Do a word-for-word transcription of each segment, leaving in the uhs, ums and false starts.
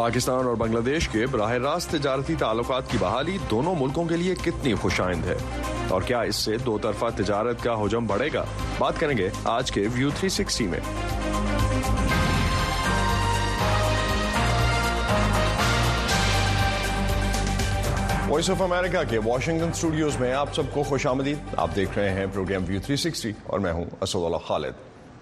پاکستان اور بنگلہ دیش کے براہ راست تجارتی تعلقات کی بحالی دونوں ملکوں کے لیے کتنی خوش آئند ہے اور کیا اس سے دو طرفہ تجارت کا حجم بڑھے گا؟ بات کریں گے آج کے ویو تھری سکسٹی میں۔ وائس آف امریکہ کے واشنگٹن اسٹوڈیوز میں آپ سب کو خوش آمدید۔ آپ دیکھ رہے ہیں پروگرام ویو تھری سکسٹی اور میں ہوں اسد اللہ خالد۔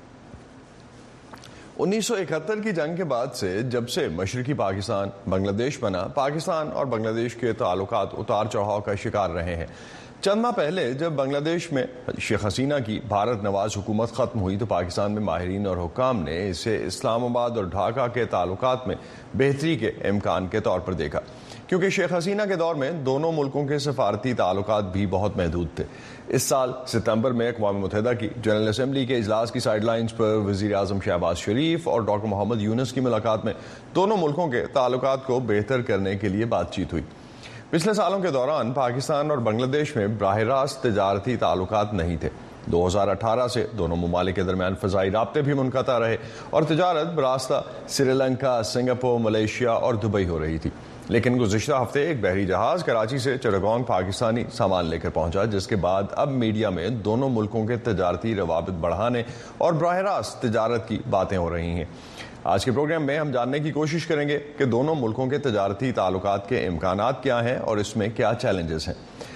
انیس سو اکہتر کی جنگ کے بعد سے جب سے مشرقی پاکستان بنگلہ دیش بنا، پاکستان اور بنگلہ دیش کے تعلقات اتار چڑھاؤ کا شکار رہے ہیں۔ چند ماہ پہلے جب بنگلہ دیش میں شیخ حسینہ کی بھارت نواز حکومت ختم ہوئی تو پاکستان میں ماہرین اور حکام نے اسے اسلام آباد اور ڈھاکہ کے تعلقات میں بہتری کے امکان کے طور پر دیکھا، کیونکہ شیخ حسینہ کے دور میں دونوں ملکوں کے سفارتی تعلقات بھی بہت محدود تھے۔ اس سال ستمبر میں اقوام متحدہ کی جنرل اسمبلی کے اجلاس کی سائیڈ لائنز پر وزیر اعظم شہباز شریف اور ڈاکٹر محمد یونس کی ملاقات میں دونوں ملکوں کے تعلقات کو بہتر کرنے کے لیے بات چیت ہوئی۔ پچھلے سالوں کے دوران پاکستان اور بنگلہ دیش میں براہ راست تجارتی تعلقات نہیں تھے۔ دو ہزار اٹھارہ سے دونوں ممالک کے درمیان فضائی رابطے بھی منقطع رہے اور تجارت براستہ سری لنکا، سنگاپور، ملیشیا اور دبئی ہو رہی تھی۔ لیکن گزشتہ ہفتے ایک بحری جہاز کراچی سے چٹاگانگ پاکستانی سامان لے کر پہنچا، جس کے بعد اب میڈیا میں دونوں ملکوں کے تجارتی روابط بڑھانے اور براہ راست تجارت کی باتیں ہو رہی ہیں۔ آج کے پروگرام میں ہم جاننے کی کوشش کریں گے کہ دونوں ملکوں کے تجارتی تعلقات کے امکانات کیا ہیں اور اس میں کیا چیلنجز ہیں۔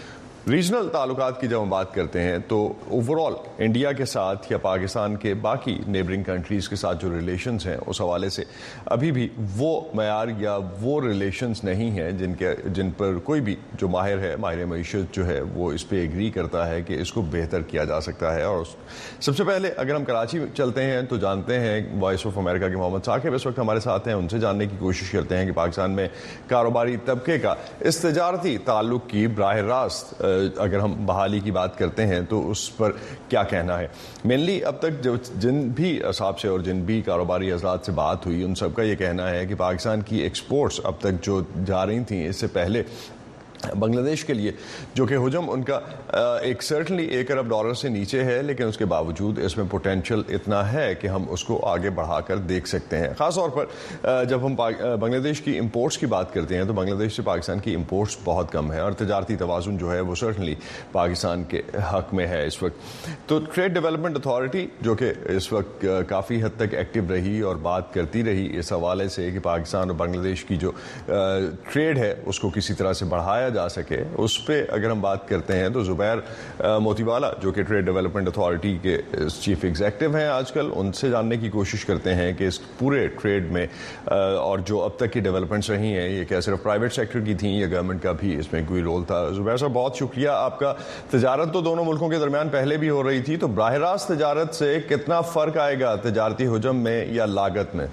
ریجنل تعلقات کی جب ہم بات کرتے ہیں تو اوور آل انڈیا کے ساتھ یا پاکستان کے باقی نیبرنگ کنٹریز کے ساتھ جو ریلیشنز ہیں اس حوالے سے ابھی بھی وہ معیار یا وہ ریلیشنز نہیں ہیں جن کے جن پر کوئی بھی جو ماہر ہے ماہر معیشت جو ہے وہ اس پہ ایگری کرتا ہے کہ اس کو بہتر کیا جا سکتا ہے۔ اور سب سے پہلے اگر ہم کراچی چلتے ہیں تو جانتے ہیں وائس آف امریکہ کے محمد ثاقب اس وقت ہمارے ساتھ ہیں، ان سے جاننے کی کوشش کرتے ہیں کہ پاکستان میں کاروباری طبقے کا اس تجارتی تعلق کی براہ راست اگر ہم بحالی کی بات کرتے ہیں تو اس پر کیا کہنا ہے۔ مینلی اب تک جو جن بھی اصحاب سے اور جن بھی کاروباری حضرات سے بات ہوئی ان سب کا یہ کہنا ہے کہ پاکستان کی ایکسپورٹس اب تک جو جا رہی تھیں اس سے پہلے بنگلہ دیش کے لیے جو کہ حجم ان کا ایک سرٹنلی ایک ارب ڈالر سے نیچے ہے، لیکن اس کے باوجود اس میں پوٹینشیل اتنا ہے کہ ہم اس کو آگے بڑھا کر دیکھ سکتے ہیں۔ خاص طور پر جب ہم بنگلہ دیش کی امپورٹس کی بات کرتے ہیں تو بنگلہ دیش سے پاکستان کی امپورٹس بہت کم ہے اور تجارتی توازن جو ہے وہ سرٹنلی پاکستان کے حق میں ہے اس وقت۔ تو ٹریڈ ڈیولپمنٹ اتھارٹی جو کہ اس وقت کافی حد تک ایکٹیو رہی اور بات کرتی رہی اس حوالے سے کہ پاکستان اور بنگلہ دیش کی جو ٹریڈ ہے اس کو کسی طرح سے بڑھایا جا سکے، اس پہ اگر ہم بات کرتے ہیں تو زبیر موتی والا جو کہ ٹریڈ ڈیولپمنٹ اتھارٹی کے چیف ایگزیکٹو ہیں آج کل، ان سے جاننے کی کوشش کرتے ہیں کہ اس پورے ٹریڈ میں اور جو اب تک کی ڈیولپمنٹس رہی ہیں یہ کیا صرف پرائیویٹ سیکٹر کی تھیں یا گورنمنٹ کا بھی اس میں کوئی رول تھا۔ زبیر صاحب بہت شکریہ آپ کا۔ تجارت تو دونوں ملکوں کے درمیان پہلے بھی ہو رہی تھی، تو براہ راست تجارت سے کتنا فرق آئے گا تجارتی حجم میں یا لاگت میں؟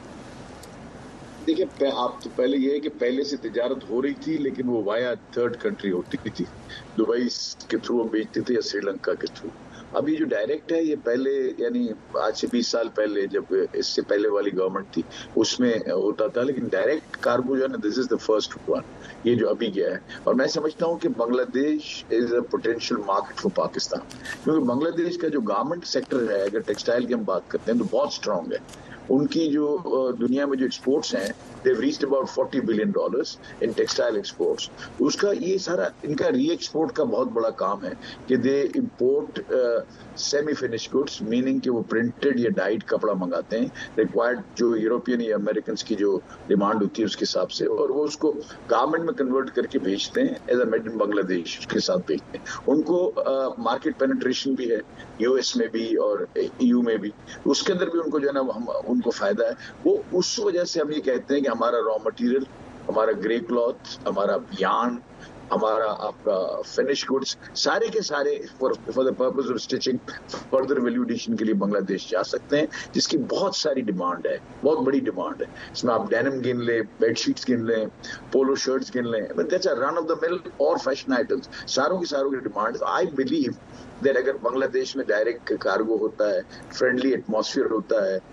دیکھیں آپ تو پہلے یہ ہے کہ پہلے سے تجارت ہو رہی تھی لیکن وہ وایا تھرڈ کنٹری ہوتی تھی، دبئی کے تھرو ہم بیچتے تھے یا سری لنکا کے تھرو۔ اب یہ جو ڈائریکٹ ہے یہ پہلے یعنی آج سے بیس سال پہلے جب اس سے پہلے والی گورنمنٹ تھی اس میں ہوتا تھا، لیکن ڈائریکٹ کارگو جو ہے نا دس از دا فرسٹ ون، یہ جو ابھی گیا ہے۔ اور میں سمجھتا ہوں کہ بنگلہ دیش از اے پوٹینشیل مارکیٹ فار پاکستان، کیونکہ بنگلہ دیش کا جو گارمنٹ سیکٹر ہے اگر ٹیکسٹائل کی ہم بات کرتے ہیں تو بہت اسٹرانگ ہے۔ ان کی جو دنیا میں جو ایکسپورٹس ہیں they've reached about forty billion dollars in textile exports. اس کا یہ سارا ان کا ری ایکسپورٹ کا بہت بڑا کام ہے کہ دے امپورٹ سیمی فنش گڈس، میننگ کہ وہ پرنٹڈ یا ڈائڈ کپڑا منگاتے ہیں ریکوائرڈ جو یوروپین یا امریکنس کی جو ڈیمانڈ ہوتی ہے اس کے حساب سے، اور وہ اس کو گارمنٹ میں کنورٹ کر کے بھیجتے ہیں ایز اے میڈ ان بنگلہ دیش کے ساتھ بھیجتے ہیں۔ ان کو مارکیٹ پینیٹریشن بھی ہے یو ایس میں بھی اور ای یو میں بھی، اس کے اندر بھی ان کو جو ہے نا ان کو فائدہ ہے۔ وہ اس وجہ سے ہم یہ کہتے ہیں کہ ہمارا را مٹیریل، ہمارا گرے کلاتھ، ہمارا یارن، ہمارا آپ کا فنش گڈس سارے کے سارے فار دا پرپز آف اسٹچنگ فردر ویلیو ایڈیشن کے لیے بنگلہ دیش جا سکتے ہیں، جس کی بہت ساری ڈیمانڈ ہے، بہت بڑی ڈیمانڈ ہے۔ اس میں آپ ڈینم گن لیں، بیڈ شیٹس گن لیں، پولو شرٹس گن لیں، دیٹس اے رن آف دا مل اور فیشن آئٹمس، ساروں کی ساروں کی ڈیمانڈ ہے۔ آئی بلیو دیٹ اگر بنگلہ دیش میں ڈائریکٹ کارگو ہوتا ہے، فرینڈلی ایٹماسفیئر ہوتا ہے،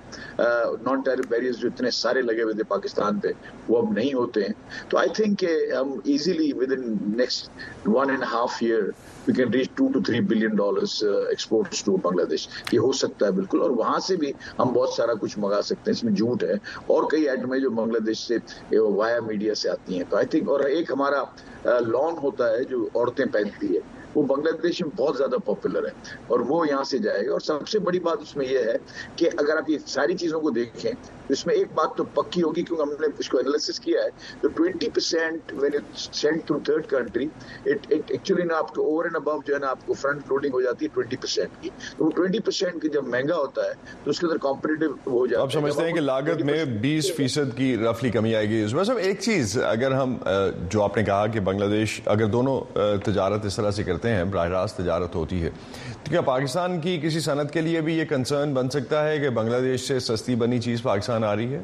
نان ٹیرف بیریئرز جو اتنے سارے لگے ہوئے تھے پاکستان پہ وہ اب نہیں ہوتے ہیں. تو آئی تھنک کہ ہم ایزیلی ود ان نیکسٹ ون اینڈ ہاف ایئر we can reach two to three billion dollars uh, exports to Bangladesh. یہ ہو سکتا ہے بالکل, اور وہاں سے بھی ہم بہت سارا کچھ منگا سکتے ہیں. اس میں جھوٹ ہے, اور کئی آئٹمیں جو بنگلہ دیش سے وایا میڈیا سے آتی ہیں. تو آئی تھنک, اور ایک ہمارا لان ہوتا ہے جو عورتیں پہنتی ہے, وہ بنگلہ دیش میں بہت زیادہ پاپولر ہے, اور وہ یہاں سے جائے گا. اور سب سے بڑی بات اس میں یہ ہے کہ اگر آپ یہ ساری چیزوں کو دیکھیں تو اس میں ایک بات تو پکی ہوگی, کیونکہ ہم نے اس کو انالیسس کیا ہے, تو ٹوینٹی پرسینٹ وین اٹ سینڈ تھرو تھرڈ کنٹری اٹ ایکچولی نا آپ کو اوور اینڈ ابو جو ہے نا آپ کو فرنٹ لوڈنگ ہو جاتی ہے ٹوینٹی پرسینٹ کی. تو وہ ٹوینٹی پرسینٹ کی جب مہنگا ہوتا ہے تو اس کے اندر کمپیٹیٹو ہو جاتا ہے. آپ سمجھتے ہیں کہ لاگت میں بیس فیصد کی رفلی کمی آئے گی. صاحب ایک چیز, اگر ہم جو آپ نے کہا کہ بنگلہ دیش اگر دونوں تجارت اس طرح سے کرتے ہیں, براہ راست تجارت ہوتی ہے, تو کیا پاکستان کی کسی صنعت کے لیے بھی یہ کنسرن بن سکتا ہے کہ بنگلہ دیش سے سستی بنی چیز پاکستان آ رہی ہے؟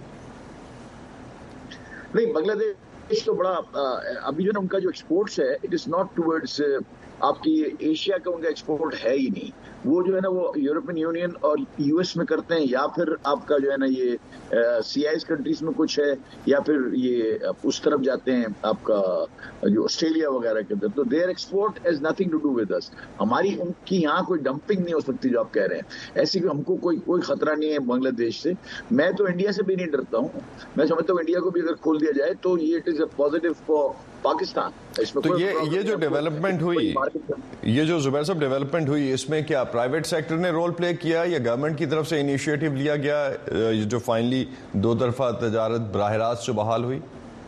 نہیں, بنگلہ دیش تو بڑا ابھی جو نا ان کا جو ایکسپورٹس ہے اٹ از ناٹ ٹوورڈز آپ کی ایشیا کا, ان کا ایکسپورٹ ہے ہی نہیں. وہ جو ہے نا وہ یورپین یونین اور یو ایس میں کرتے ہیں, یا پھر آپ کا جو ہے نا یہ سی آئی ایس کنٹریز میں کچھ ہے, یا پھر یہ اس طرف جاتے ہیں آپ کا جو آسٹریلیا وغیرہ کے اندر. تو دیئر ایکسپورٹ ہیز نتھنگ ٹو ڈو ود اس. ہماری ان کی یہاں کوئی ڈمپنگ نہیں ہو سکتی جو آپ کہہ رہے ہیں. ایسی کہ ہم کو کوئی کوئی خطرہ نہیں ہے بنگلہ دیش سے. میں تو انڈیا سے بھی نہیں ڈرتا ہوں. میں سمجھتا ہوں انڈیا کو بھی اگر کھول دیا جائے تو یہ اٹ از اے پازیٹیو فار پاکستان. تو یہ یہ جو ڈیولپمنٹ ہوئی, یہ جو زبیر صاحب ڈیولپمنٹ ہوئی, اس میں کیا پرائیویٹ سیکٹر نے رول پلے کیا یا گورنمنٹ کی طرف سے انیشیٹو لیا گیا جو فائنلی دو طرفہ تجارت براہ راست سے بحال ہوئی؟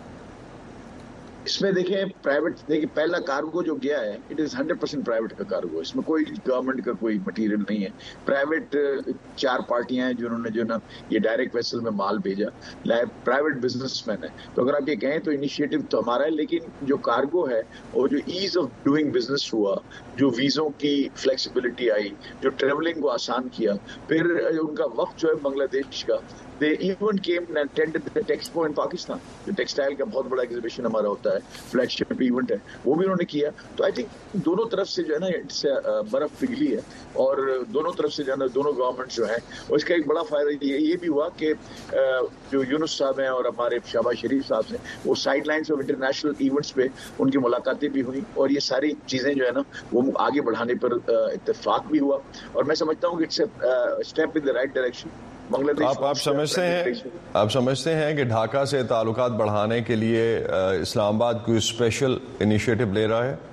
اس میں دیکھیں پرائیویٹ, دیکھیں پہلا کارگو جو گیا ہے اٹ از ہنڈریڈ پرسینٹ پرائیویٹ کا کارگو. اس میں کوئی گورنمنٹ کا کوئی مٹیریل نہیں ہے. پرائیویٹ چار پارٹیاں ہیں جنہوں نے جو نا یہ ڈائریکٹ ویسل میں مال بھیجا, پرائیویٹ بزنس مین ہے. تو اگر آپ یہ کہیں تو انیشیٹو تو ہمارا ہے, لیکن جو کارگو ہے اور جو ایز آف ڈوئنگ بزنس ہوا, جو ویزوں کی فلیکسیبلٹی آئی, جو ٹریولنگ کو آسان کیا, پھر ان کا وقت جو ہے بنگلہ دیش کا, they even came and attended the Texpo in Pakistan. جو ٹیکسٹائل کا بہت بڑا ایگزیبیشن ہمارا ہوتا ہے, فلیگ شپ ایونٹ ہے, وہ بھی انہوں نے کیا. تو آئی تھنک دونوں طرف سے جو ہے نا برف پگھلی ہے, اور دونوں طرف سے جو ہے نا دونوں گورنمنٹ جو ہیں, اور اس کا ایک بڑا فائدہ یہ بھی ہوا کہ جو یونس صاحب ہیں اور ہمارے شہباز شریف صاحب ہیں, وہ سائڈ لائنس آف انٹرنیشنل ایونٹس پہ ان کی ملاقاتیں بھی ہوئیں, اور یہ ساری چیزیں جو ہے نا وہ آگے بڑھانے پر اتفاق بھی ہوا. اور میں سمجھتا ہوں کہ اٹس اے اسٹیپ ان دا رائٹ ڈائریکشن. آپ آپ سمجھتے ہیں آپ سمجھتے ہیں کہ ڈھاکہ سے تعلقات بڑھانے کے لیے اسلام آباد کوئی اسپیشل انیشیٹو لے رہا ہے؟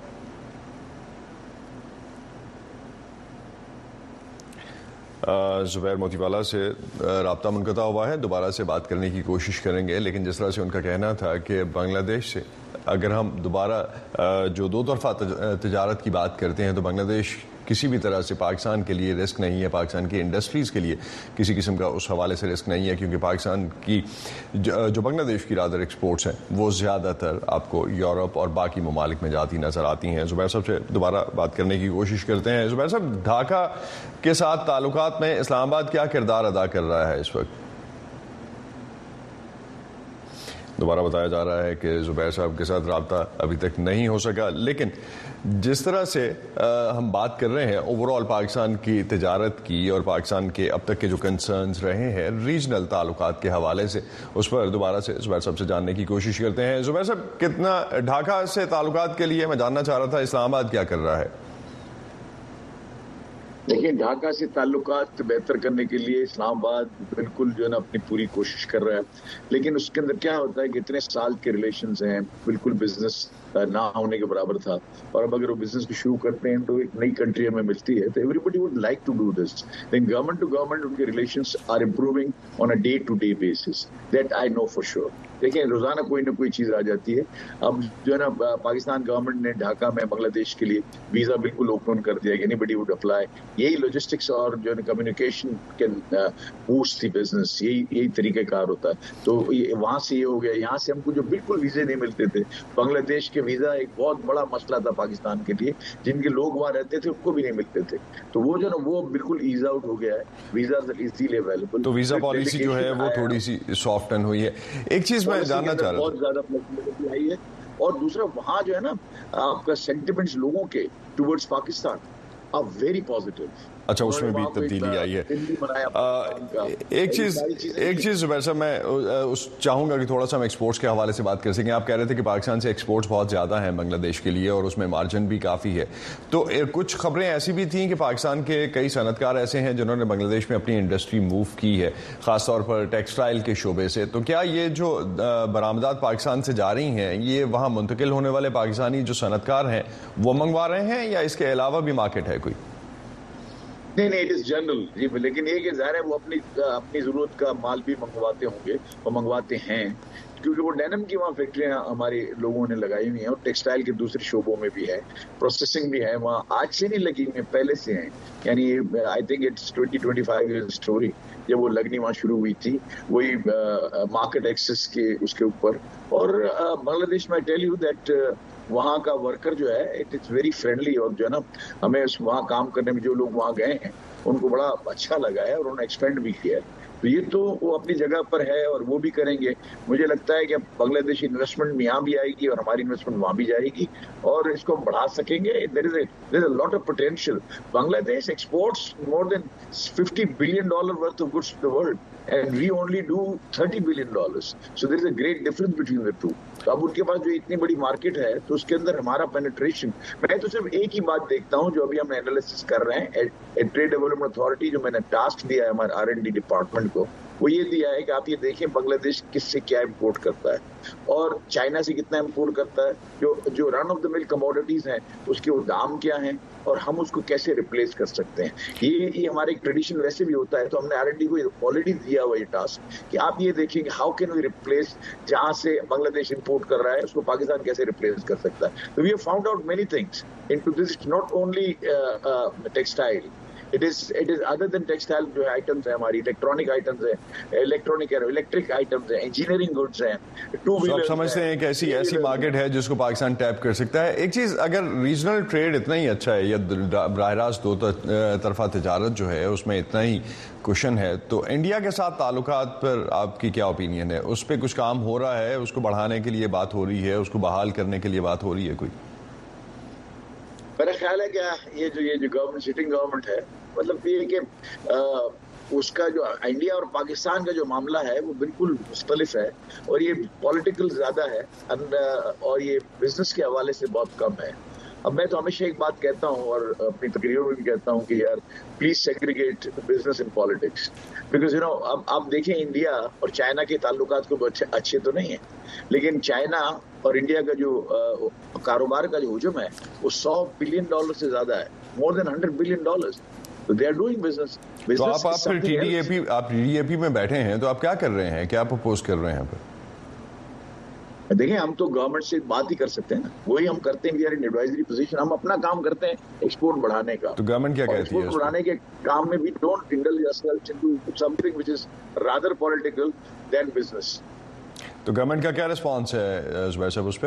زبیر موتی والا سے رابطہ منقطع ہوا ہے, دوبارہ سے بات کرنے کی کوشش کریں گے, لیکن جس طرح سے ان کا کہنا تھا کہ بنگلہ دیش سے اگر ہم دوبارہ جو دو طرفہ تجارت کی بات کرتے ہیں تو بنگلہ دیش کسی بھی طرح سے پاکستان کے لیے رسک نہیں ہے, پاکستان کی انڈسٹریز کے لیے کسی قسم کا اس حوالے سے رسک نہیں ہے, کیونکہ پاکستان کی جو بنگلہ دیش کی رادر ایکسپورٹس ہیں وہ زیادہ تر آپ کو یورپ اور باقی ممالک میں جاتی نظر آتی ہیں. زبیر صاحب سے دوبارہ بات کرنے کی کوشش کرتے ہیں. زبیر صاحب, ڈھاکہ کے ساتھ تعلقات میں اسلام آباد کیا کردار ادا کر رہا ہے اس وقت؟ دوبارہ بتایا جا رہا ہے کہ زبیر صاحب کے ساتھ رابطہ ابھی تک نہیں ہو سکا, لیکن جس طرح سے ہم بات کر رہے ہیں اوور آل پاکستان کی تجارت کی اور پاکستان کے اب تک کے جو کنسرنز رہے ہیں ریجنل تعلقات کے حوالے سے, اس پر دوبارہ سے زبیر صاحب سے جاننے کی کوشش کرتے ہیں. زبیر صاحب, کتنا ڈھاکہ سے تعلقات کے لیے میں جاننا چاہ رہا تھا اسلام آباد کیا کر رہا ہے؟ دیکھیں, ڈھاکہ سے تعلقات بہتر کرنے کے لیے اسلام آباد بالکل جو ہے نا اپنی پوری کوشش کر رہا ہے, لیکن اس کے اندر کیا ہوتا ہے کہ اتنے سال کے ریلیشنز ہیں, بالکل بزنس نہ ہونے کے برابر تھا, اور اب اگر وہ بزنس کو شروع کرتے ہیں تو ایک نئی کنٹری ہمیں ملتی ہے, تو ایوری بڈی وڈ لائک ٹو ڈو دس. لیکن گورنمنٹ ٹو گورنمنٹ ان کے ریلیشنز آر امپروونگ آن اے ڈے ٹو ڈے بیسس, دیٹ آئی نو فار شیور. دیکھیں, روزانہ کوئی نہ کوئی چیز آ جاتی ہے. اب جو ہے نا پاکستان گورنمنٹ نے ڈھاکہ میں بنگلہ دیش کے لیے ویزا بالکل اوپن کر دیا, اینی بڈی وڈ اپلائی. یہی لاجسٹکس اور جو ہے نا کمیونیکیشن کین بوسٹ دی بزنس, یہی یہی طریقہ کار ہوتا ہے. تو وہاں سے یہ ہو گیا. یہاں سے ہم کو جو بالکل ویزے نہیں ملتے تھے, بنگلہ دیش کے ویزا ایک بہت بڑا مسئلہ تھا پاکستان کے لیے, جن کے لوگ وہاں رہتے تھے ان کو بھی نہیں ملتے تھے. تو وہ جو نا وہ بالکل ایز آؤٹ ہو گیا ہے, ویزا ایزیلی اویلیبل. تو ویزا پالیسی جو ہے وہ تھوڑی سی سافٹن ہوئی ہے. ایک چیز میں جاننا چاہ رہا ہوں, بہت زیادہ فلیکسیبلٹی آئی ہے, اور دوسرا وہاں جو ہے نا آپ کا سینٹیمنٹس لوگوں کے ٹورڈز پاکستان آر ویری پازیٹیو. اچھا اس میں بھی تبدیلی آئی ہے. ایک چیز ایک چیز زبیر صاحب میں چاہوں گا کہ تھوڑا سا ہم ایکسپورٹس کے حوالے سے بات کر سکیں. آپ کہہ رہے تھے کہ پاکستان سے ایکسپورٹس بہت زیادہ ہیں بنگلہ دیش کے لیے اور اس میں مارجن بھی کافی ہے. تو کچھ خبریں ایسی بھی تھیں کہ پاکستان کے کئی صنعت کار ایسے ہیں جنہوں نے بنگلہ دیش میں اپنی انڈسٹری موو کی ہے, خاص طور پر ٹیکسٹائل کے شعبے سے. تو کیا یہ جو برآمدات پاکستان سے جا رہی ہیں یہ وہاں منتقل ہونے والے پاکستانی جو صنعت کار ہیں وہ منگوا رہے ہیں یا اس کے علاوہ بھی مارکیٹ ہے کوئی؟ نہیں نہیں اٹ از جنرل جی, لیکن یہ کہ ظاہر ہے وہ اپنی اپنی ضرورت کا مال بھی منگواتے ہوں گے, وہ منگواتے ہیں کیونکہ وہ ڈینم کی وہاں فیکٹریاں ہمارے لوگوں نے لگائی ہوئی ہیں اور ٹیکسٹائل کے دوسرے شعبوں میں بھی ہے, پروسیسنگ بھی ہے وہاں. آج سے نہیں لگی ہوئی ہیں, پہلے سے ہیں. یعنی آئی تھنک اٹس ٹوئنٹی ٹوئنٹی فائیو ایئر اسٹوری جب وہ لگنی وہاں شروع ہوئی تھی, وہی مارکیٹ ایکسس کے اس کے اوپر. اور بنگلہ دیش میں ٹیل یو دیٹ وہاں کا ورکر جو ہے اٹ از ویری فرینڈلی, اور جو ہے نا ہمیں اس وہاں کام کرنے میں جو لوگ وہاں گئے ہیں ان کو بڑا اچھا لگا ہے اور انہوں نے ایکسپینڈ بھی کیا ہے. تو یہ تو وہ اپنی جگہ پر ہے اور وہ بھی کریں گے. مجھے لگتا ہے کہ بنگلہ دیش انویسٹمنٹ یہاں بھی آئے گی اور ہماری انویسٹمنٹ وہاں بھی جائے گی اور اس کو ہم بڑھا سکیں گے. دیر از اے دیر از اے لاٹ آف پوٹینشیل. بنگلہ دیش ایکسپورٹس مور دین ففٹی بلین ڈالر ورتھ آف گڈس ٹو دی ورلڈ and we only do thirty billion dollars. So there is a great difference between the two. تو اب ان کے پاس جو اتنی بڑی مارکیٹ ہے تو اس کے اندر ہمارا پینیٹریشن, میں تو صرف ایک ہی بات دیکھتا ہوں جو ابھی ہم انالیسس کر رہے ہیں. ٹریڈ ڈیولپمنٹ اتھارٹی جو میں نے ٹاسک دیا ہے ہمارے آر اینڈ ڈی ڈپارٹمنٹ کو, وہ یہ دیا ہے کہ آپ یہ دیکھیں بنگلہ دیش کس سے کیا امپورٹ کرتا ہے اور چائنا سے کتنا امپورٹ کرتا ہے. جو جو رن آف دا مل کموڈیٹیز ہیں اس کے وہ دام کیا ہیں اور ہم اس کو کیسے ریپلیس کر سکتے ہیں. یہ یہ ہمارا ایک ٹریڈیشن ویسے بھی ہوتا ہے. تو ہم نے آر اینڈ ڈی کو آلریڈی دیا ہوا یہ ٹاسک کہ آپ یہ دیکھیں کہ ہاؤ کین وی ریپلیس, جہاں سے بنگلہ دیش امپورٹ کر رہا ہے اس کو پاکستان کیسے ریپلیس کر سکتا ہے. تو وی ہیو فاؤنڈ آؤٹ مینی تھنگس انٹو دس, ناٹ اونلی ٹیکسٹائل. It is, it is other than textile جو آئٹمس ہیں ہماری, الیکٹرانک آئٹمس ہیں, الیکٹرانک الیکٹرک آئٹمس ہیں, انجینئرنگ گڈس ہیں, ٹو ویلر. آپ سمجھتے ہیں کہ ایسی ایسی مارکیٹ ہے جس کو پاکستان ٹیپ کر سکتا ہے. ایک چیز, اگر ریجنل ٹریڈ اتنا ہی اچھا ہے یا براہ راست دو طرفہ تجارت جو ہے اس میں اتنا ہی کوشن ہے, تو انڈیا کے ساتھ تعلقات پر آپ کی کیا اوپینین ہے؟ اس پہ کچھ کام ہو رہا ہے, اس کو بڑھانے کے لیے بات ہو رہی ہے, اس کو بحال کرنے کے لیے بات ہو رہی ہے کوئی؟ میرا خیال ہے کہ یہ جو یہ جو گورنمنٹ سٹنگ گورنمنٹ ہے, مطلب یہ کہ اس کا جو انڈیا اور پاکستان کا جو معاملہ ہے وہ بالکل مختلف ہے اور یہ پولیٹیکل زیادہ ہے اور یہ بزنس کے حوالے سے بہت کم ہے. اب میں تو ہمیشہ ایک بات کہتا ہوں اور اپنی تقریروں میں بھی کہتا ہوں کہ یار پلیز سیگریگیٹ بزنس ان پالیٹکس, بیکاز یو نو اب آپ دیکھیں انڈیا اور چائنا کے تعلقات کو اچھے تو نہیں ہیں, لیکن چائنا اور انڈیا کا جو کاروبار کا جو حجم ہے وہ سو بلین ڈالر سے زیادہ ہے, مور دین ہنڈریڈ بلین ڈالر. They are doing business. تو آپ آپ پھر ٹی ڈی اے پی آپ ٹی ڈی اے پی میں بیٹھے ہیں تو آپ کیا کر رہے ہیں, کیا پرپوز کر رہے ہیں پھر؟ دیکھیں ہم تو گورنمنٹ سے بات ہی کر سکتے ہیں نا, وہی ہم کرتے ہیں, وی آر ان ایڈوائزری پوزیشن. ہم اپنا کام کرتے ہیں ایکسپورٹ بڑھانے کا. تو گورنمنٹ کیا کہتی ہے ایکسپورٹ بڑھانے کے کام میں بھی ڈونٹ انڈلج یورسیلف انٹو سم تھنگ وچ از رادر پولیٹیکل دین بزنس. تو گورنمنٹ کا کیا ریسپانس ہے زبیر صاحب اس پہ؟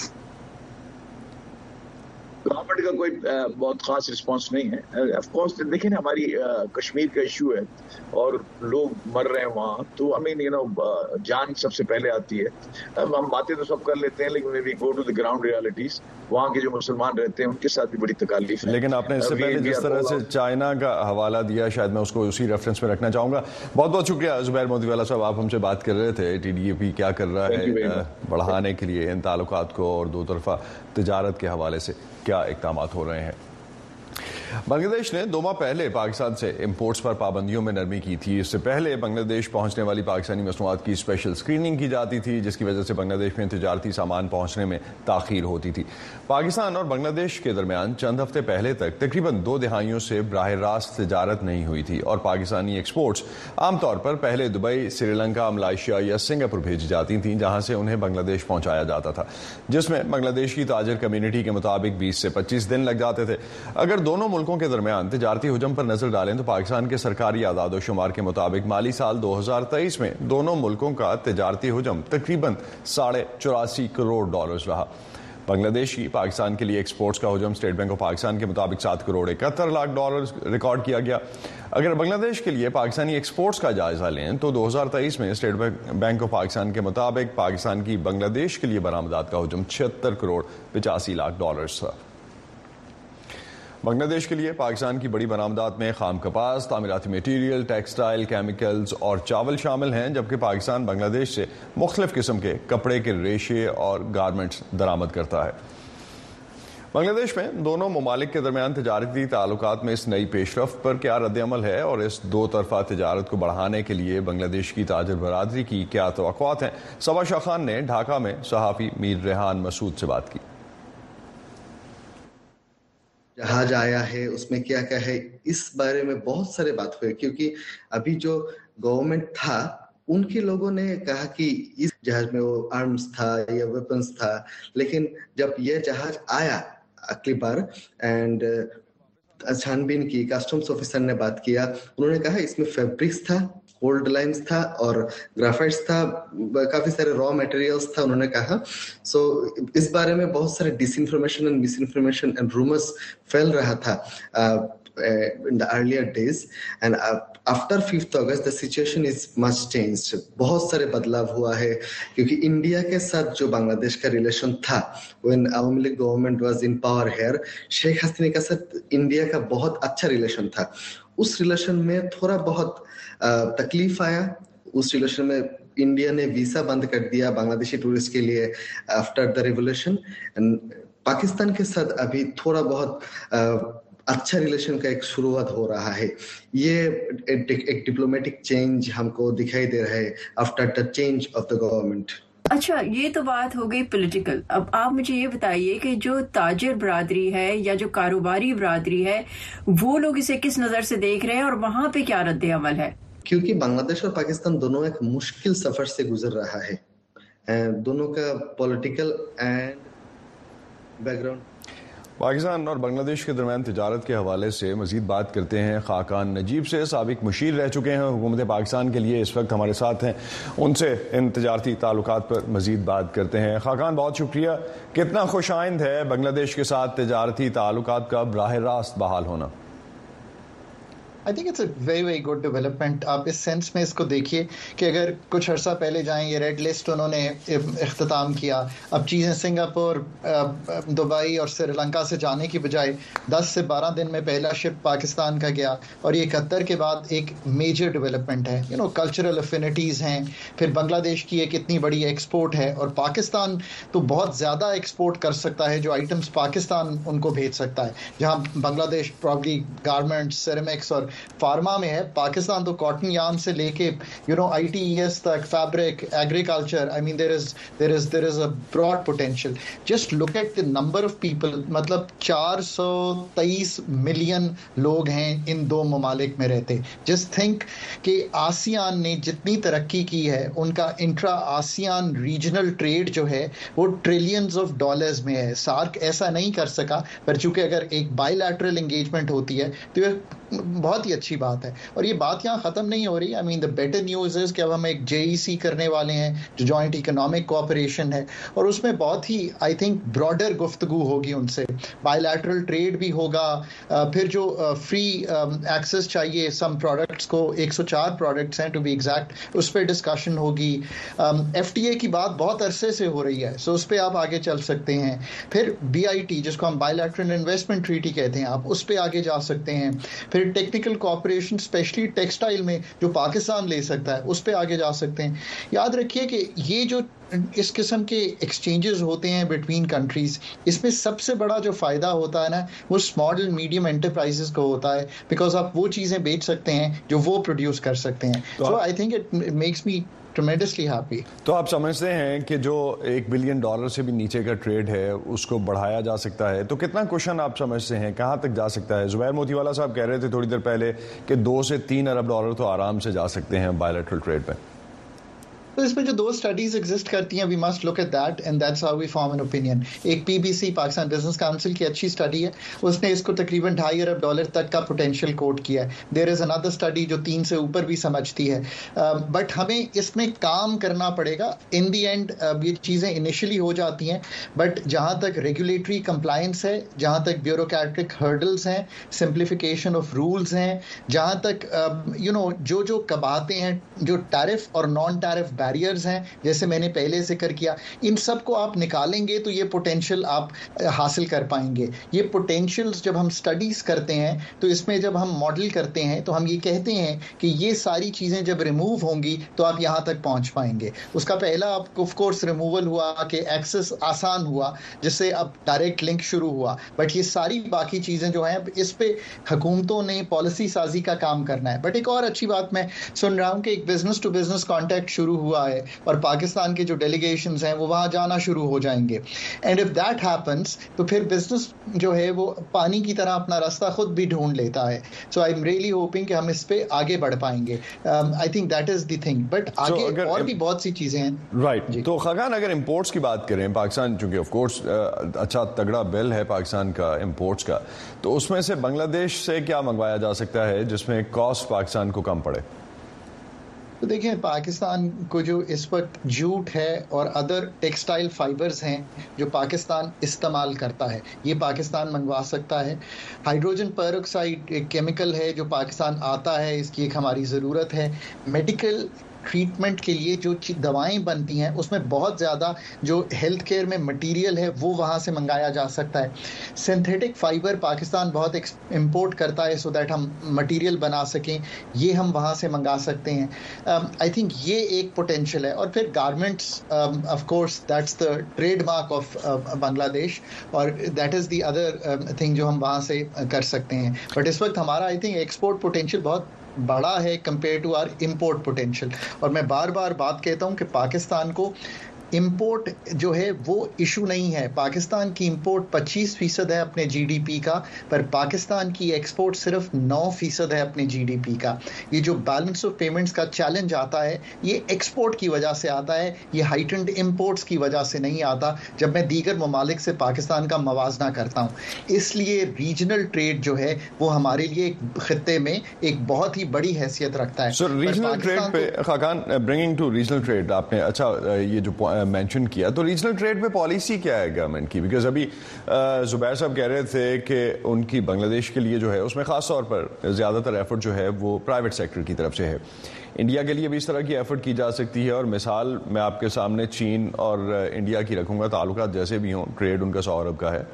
گورنمنٹ کا کوئی بہت خاص رسپانس نہیں ہے. آف کورس دیکھیں نا ہماری کشمیر کا ایشو ہے اور لوگ مر رہے ہیں وہاں, تو آئی مین یو نو جان سب سے پہلے آتی ہے. اب ہم باتیں تو سب کر لیتے ہیں لیکن وی گو ٹو دی گراؤنڈ ریالٹیز, وہاں کے جو مسلمان رہتے ہیں ان کے ساتھ بھی بڑی تکالیف ہے. لیکن آپ نے اس سے پہلے جس طرح سے چائنا کا حوالہ دیا, شاید میں اس کو اسی ریفرنس میں رکھنا چاہوں گا. بہت بہت شکریہ زبیر مودی والا صاحب, آپ ہم سے بات کر رہے تھے ٹی ڈی اے پی کیا کر رہا ہے بڑھانے کے لیے ان تعلقات کو اور دو طرفہ تجارت کے حوالے سے کیا اقدامات ہو رہے ہیں. بنگلہ دیش نے دو ماہ پہلے پاکستان سے امپورٹس پر پابندیوں میں نرمی کی تھی. اس سے پہلے بنگلہ دیش پہنچنے والی پاکستانی مصنوعات کی اسپیشل اسکریننگ کی جاتی تھی, جس کی وجہ سے بنگلہ دیش میں تجارتی سامان پہنچنے میں تاخیر ہوتی تھی. پاکستان اور بنگلہ دیش کے درمیان چند ہفتے پہلے تک تقریباً دو دہائیوں سے براہ راست تجارت نہیں ہوئی تھی اور پاکستانی ایکسپورٹس عام طور پر پہلے دبئی, سری لنکا, ملائیشیا یا سنگاپور بھیجی جاتی تھیں, جہاں سے انہیں بنگلہ دیش پہنچایا جاتا تھا, جس میں بنگلہ دیش کی تاجر کمیونٹی کے مطابق بیس سے پچیس دن لگ جاتے تھے. اگر دونوں ملکوں کے درمیان تجارتی حجم پر نظر ڈالیں تو پاکستان کے سرکاری اعداد و شمار کے مطابق مالی سال دو ہزار تیئیس میں دونوں ملکوں کا تجارتی حجم تقریباً ساڑھے چوراسی کروڑ ڈالرز رہا. بنگلہ دیش کی پاکستان کے لیے ایکسپورٹس کا حجم اسٹیٹ بینک آف پاکستان کے مطابق سات کروڑ اکہتر لاکھ ڈالر ریکارڈ کیا گیا. اگر بنگلہ دیش کے لیے پاکستانی ایکسپورٹس کا جائزہ لیں تو دو ہزار تیئیس میں اسٹیٹ بینک آف پاکستان کے مطابق پاکستان کی بنگلہ دیش کے لیے برآمدات کا حجم چھہتر کروڑ پچاسی لاکھ ڈالرز تھا. بنگلہ دیش کے لیے پاکستان کی بڑی برآمدات میں خام کپاس، تعمیراتی میٹیریل، ٹیکسٹائل، کیمیکلز اور چاول شامل ہیں، جبکہ پاکستان بنگلہ دیش سے مختلف قسم کے کپڑے کے ریشے اور گارمنٹس درآمد کرتا ہے۔ بنگلہ دیش میں دونوں ممالک کے درمیان تجارتی تعلقات میں اس نئی پیش رفت پر کیا رد عمل ہے اور اس دو طرفہ تجارت کو بڑھانے کے لیے بنگلہ دیش کی تاجر برادری کی کیا توقعات ہیں؟ صبا شاہ خان نے ڈھاکہ میں صحافی میر ریحان مسعود سے بات کی۔ جہاز آیا ہے اس میں کیا کیا ہے، اس بارے میں بہت سارے بات ہوئے، کیونکہ ابھی جو گورنمنٹ تھا ان کے لوگوں نے کہا کہ اس جہاز میں وہ آرمز تھا یا ویپنز تھا، لیکن جب یہ جہاز آیا اگلی بار اینڈ چھانبین کی کسٹمز آفیسر نے بات کیا، انہوں نے کہا اس میں فیبرکس تھا، گولڈ لائنز تھا اور گرافائٹس تھا، کافی سارے را میٹیریلز تھا، انہوں نے کہا۔ سو اس بارے میں بہت سارے ڈس انفارمیشن اینڈ مس انفارمیشن اینڈ رومرز پھیل رہا تھا in the earlier days and uh, after fifth August the situation is much changed. بہت سارے بدلاؤ ہوا ہے کیونکہ انڈیا کے ساتھ جو بنگلہ دیش کا ریلیشن تھا when عوامی لیگ گورنمنٹ واز ان پاور here، شیخ حسینہ کے ساتھ انڈیا کا بہت اچھا ریلیشن تھا۔ اس ریلیشن میں تھوڑا بہت تکلیف آیا، اس ریلیشن میں انڈیا نے ویزا بند کر دیا بنگلہ دیشی ٹورسٹ کے لیے آفٹر دا ریولیوشن۔ پاکستان کے ساتھ ابھی تھوڑا بہت اچھا ریلیشن کا ایک شروعات ہو رہا ہے، یہ ایک ڈپلومیٹک چینج ہم کو دکھائی دے رہا ہے آفٹر دا چینج آف دا گورنمنٹ۔ اچھا، یہ تو بات ہو گئی پولیٹیکل۔ اب آپ مجھے یہ بتائیے کہ جو تاجر برادری ہے یا جو کاروباری برادری ہے وہ لوگ اسے کس نظر سے دیکھ رہے ہیں اور وہاں پہ کیا رد عمل ہے؟ کیونکہ بنگلہ دیش اور پاکستان دونوں ایک مشکل سفر سے گزر رہا ہے، دونوں کا پولیٹیکل اینڈ بیک گراؤنڈ۔ پاکستان اور بنگلہ دیش کے درمیان تجارت کے حوالے سے مزید بات کرتے ہیں خاقان نجیب سے، سابق مشیر رہ چکے ہیں حکومت پاکستان کے لیے، اس وقت ہمارے ساتھ ہیں، ان سے ان تجارتی تعلقات پر مزید بات کرتے ہیں۔ خاقان، بہت شکریہ۔ کتنا خوش آئند ہے بنگلہ دیش کے ساتھ تجارتی تعلقات کا براہ راست بحال ہونا؟ آئی تھنک اٹس اے ویری ویری گڈ ڈیولپمنٹ۔ آپ اس سینس میں اس کو دیکھیے کہ اگر کچھ عرصہ پہلے جائیں، یہ ریڈ لسٹ انہوں نے اختتام کیا، اب چیزیں سنگاپور، دبئی اور سری لنکا سے جانے کی بجائے دس سے بارہ دن میں پہلا شپ پاکستان کا گیا، اور یہ اکہتر کے بعد ایک میجر ڈیولپمنٹ ہے۔ یو نو کلچرل افینٹیز ہیں، پھر بنگلہ دیش کی ایک اتنی بڑی ایکسپورٹ ہے، اور پاکستان تو بہت زیادہ ایکسپورٹ کر سکتا ہے جو آئٹمس پاکستان ان کو بھیج سکتا ہے، جہاں بنگلہ دیش پرابلی گارمنٹس، سیرامکس اور فارما میں ہے، پاکستان تو کاٹن یارن سے لے کے یو نو آئی ٹی ایس تک، فیبرک، ایگریکلچر، آئی مین دیر از دیر از دیر از اے براڈ پوٹینشیل۔ جسٹ لک ایٹ دی نمبر آف پیپل، مطلب چار سو تیئیس ملین لوگ ہیں ان دو ممالک میں رہتے۔ جسٹ تھنک کہ آسیان نے جتنی ترقی کی ہے، ان کا انٹرا آسیان ریجنل ٹریڈ جو ہے وہ ٹریلینز آف ڈالرز میں ہے۔ سارک ایسا نہیں کر سکا، پر چونکہ اگر ایک بائی لیٹرل انگیجمنٹ ہوتی ہے تو یہ بہت ہی اچھی بات ہے، اور یہ بات یہاں ختم نہیں ہو رہی۔ آئی مین دا بیٹر نیوز از کہ اب ہم ایک جے ای سی کرنے والے ہیں جو جوائنٹ اکنامک کوآپریشن ہے، اور اس میں بہت ہی آئی تھنک براڈر گفتگو ہوگی ان سے، بائی لیٹرل ٹریڈ بھی ہوگا، پھر جو فری ایکسیس چاہیے سم پروڈکٹس کو، ایک سو چار پروڈکٹس ہیں ٹو بی ایگزیکٹ، اس پہ ڈسکشن ہوگی۔ ایف ٹی اے کی بات بہت عرصے سے ہو رہی ہے، سو اس پہ آپ آگے چل سکتے ہیں۔ پھر بی آئی ٹی جس کو ہم بائی لیٹرل انویسٹمنٹ ٹریٹی کہتے ہیں، آپ اس پہ آگے جا سکتے ہیں۔ پھر ٹیکنیکل کوآپریشن اسپیشلی ٹیکسٹائل میں جو پاکستان لے سکتا ہے اس پہ آگے جا سکتے ہیں۔ یاد رکھیے کہ یہ جو اس قسم کے ایکسچینجز ہوتے ہیں بٹوین کنٹریز، اس میں سب سے بڑا جو فائدہ ہوتا ہے نا وہ اسمال اینڈ میڈیم انٹرپرائزز کو ہوتا ہے، بیکاز آپ وہ چیزیں بیچ سکتے ہیں جو وہ پروڈیوس کر سکتے ہیں۔ سو آئی تھنک اٹ میکس می tremendously happy۔ تو آپ سمجھتے ہیں کہ جو ایک بلین ڈالر سے بھی نیچے کا ٹریڈ ہے اس کو بڑھایا جا سکتا ہے، تو کتنا کوشن آپ سمجھتے ہیں کہاں تک جا سکتا ہے؟ زبیر موتی والا صاحب کہہ رہے تھے تھوڑی دیر پہلے کہ دو سے تین ارب ڈالر تو آرام سے جا سکتے ہیں بائی لیٹرل ٹریڈ پہ۔ تو اس میں جو دو اسٹڈیز ایگزسٹ کرتی ہیں، وی مسٹ لک ایٹ دیٹ اینڈ دیٹس ہاؤ وی فارم این اوپینین۔ ایک پی بی سی پاکستان بزنس کاؤنسل کی اچھی اسٹڈی ہے، اس نے اس کو تقریباً ڈھائی ارب ڈالر تک کا پوٹینشیل کوٹ کیا ہے۔ دیر از اندر اسٹڈی جو تین سے اوپر بھی سمجھتی ہے، بٹ ہمیں اس میں کام کرنا پڑے گا۔ ان دی اینڈ یہ چیزیں انیشلی ہو جاتی ہیں، بٹ جہاں تک ریگولیٹری کمپلائنس ہے، جہاں تک بیوروکریٹک ہرڈلس ہیں، سمپلیفیکیشن آف رولز ہیں، جہاں تک یو نو جو جو کباتے ہیں، جو ٹیرف اور نان ٹیرف barriers हैं, जैसे मैंने पहले जिक्र किया, इन सब को आप निकालेंगे तो ये पोटेंशियल आप हासिल कर पाएंगे. ये पोटेंशियल्स जब हम स्टडीज़ करते हैं तो इसमें जब हम मॉडल करते हैं तो हम ये कहते हैं कि ये सारी चीज़ें जब रिमूव होंगी तो आप यहाँ तक पहुँच पाएंगे. उसका पहला आपको ऑफ कोर्स रिमूवल हुआ कि एक्सेस आसान हुआ, जिससे अब डायरेक्ट लिंक शुरू हुआ. बट ये सारी बाकी चीज़ें जो हैं इस पे हुकूमतों ने पॉलिसी साजी का काम करना है. बट एक और अच्छी बात मैं सुन रहा हूँ कि एक बिजनेस टू बिजनेस कॉन्टैक्ट शुरू हुआ है और पाकिस्तान के जो डेलीगेशंस हैं वो वहाँ जाना शुरू हो जाएंगे. एंड इफ दैट हैपन्स तो फिर बिजनेस जो है वो पानी की तरह अपना रास्ता खुद भी ढूंढ लेता है. So I am really hoping कि हम इस पे आगे बढ़ पाएंगे. I think that is the thing. But आगे so, और भी बहुत सी चीजें हैं. Right right. तो खाकान, अगर इंपोर्ट्स की बात करें, पाकिस्तान चूंकि ऑफ कोर्स अच्छा तगड़ा बिल है पाकिस्तान का इंपोर्ट्स का, तो उसमें से बांग्लादेश से क्या मंगवाया जा सकता है जिसमें कॉस्ट पाकिस्तान को कम पड़े? तो देखिए, पाकिस्तान को जो इस वक्त जूट है और अदर टेक्सटाइल फाइबर्स हैं जो पाकिस्तान इस्तेमाल करता है, ये पाकिस्तान मंगवा सकता है. हाइड्रोजन पेरोक्साइड एक केमिकल है जो पाकिस्तान आता है, इसकी एक हमारी ज़रूरत है. मेडिकल ट्रीटमेंट के लिए जो दवाएं बनती हैं उसमें बहुत ज़्यादा जो हेल्थ केयर में मटेरियल है वो वहाँ से मंगाया जा सकता है. सिंथेटिक फाइबर पाकिस्तान बहुत इंपोर्ट करता है सो दैट हम मटेरियल बना सकें, ये हम वहाँ से मंगा सकते हैं. आई um, थिंक ये एक पोटेंशियल है. और फिर garments, of course that's the trade mark of Bangladesh, और that is the other thing जो हम वहाँ से कर सकते हैं. बट इस वक्त हमारा आई थिंक एक्सपोर्ट पोटेंशियल बहुत बड़ा है compare to our import potential. और मैं बार बार बात कहता हूं कि पाकिस्तान को इंपोर्ट जो है वो इशू नहीं है. पाकिस्तान की इंपोर्ट पच्चीस फीसद है अपने जीडीपी का, पर पाकिस्तान की एक्सपोर्ट सिर्फ नौ फीसद है अपने जीडीपी का. ये जो बैलेंस ऑफ पेमेंट्स का चैलेंज आता है ये एक्सपोर्ट की वजह से आता है, ये हाइटेंड इंपोर्ट्स की वजह से नहीं आता जब मैं दीगर ममालिक से पाकिस्तान का मवाजना करता हूँ. इसलिए रीजनल ट्रेड जो है वो हमारे लिए खित्ते में एक बहुत ही बड़ी हैसियत रखता है. सो रीजनल ट्रेड पे Khaqan, bringing to regional trade, आपने अच्छा ये जो मेंशन किया, तो रीजनल ट्रेड पे पॉलिसी क्या है गवर्नमेंट की? बिकॉज अभी जुबैर साहब कह रहे थे कि उनकी बांग्लादेश के लिए जो है उसमें खास तौर पर ज़्यादातर एफर्ट जो है वो प्राइवेट सेक्टर की तरफ से है. इंडिया के लिए भी इस तरह की एफर्ट की जा सकती है. और मिसाल मैं आपके सामने चीन और इंडिया की रखूंगा, ताल्लुकात जैसे भी हों, ट्रेड उनका सौ अरब का है.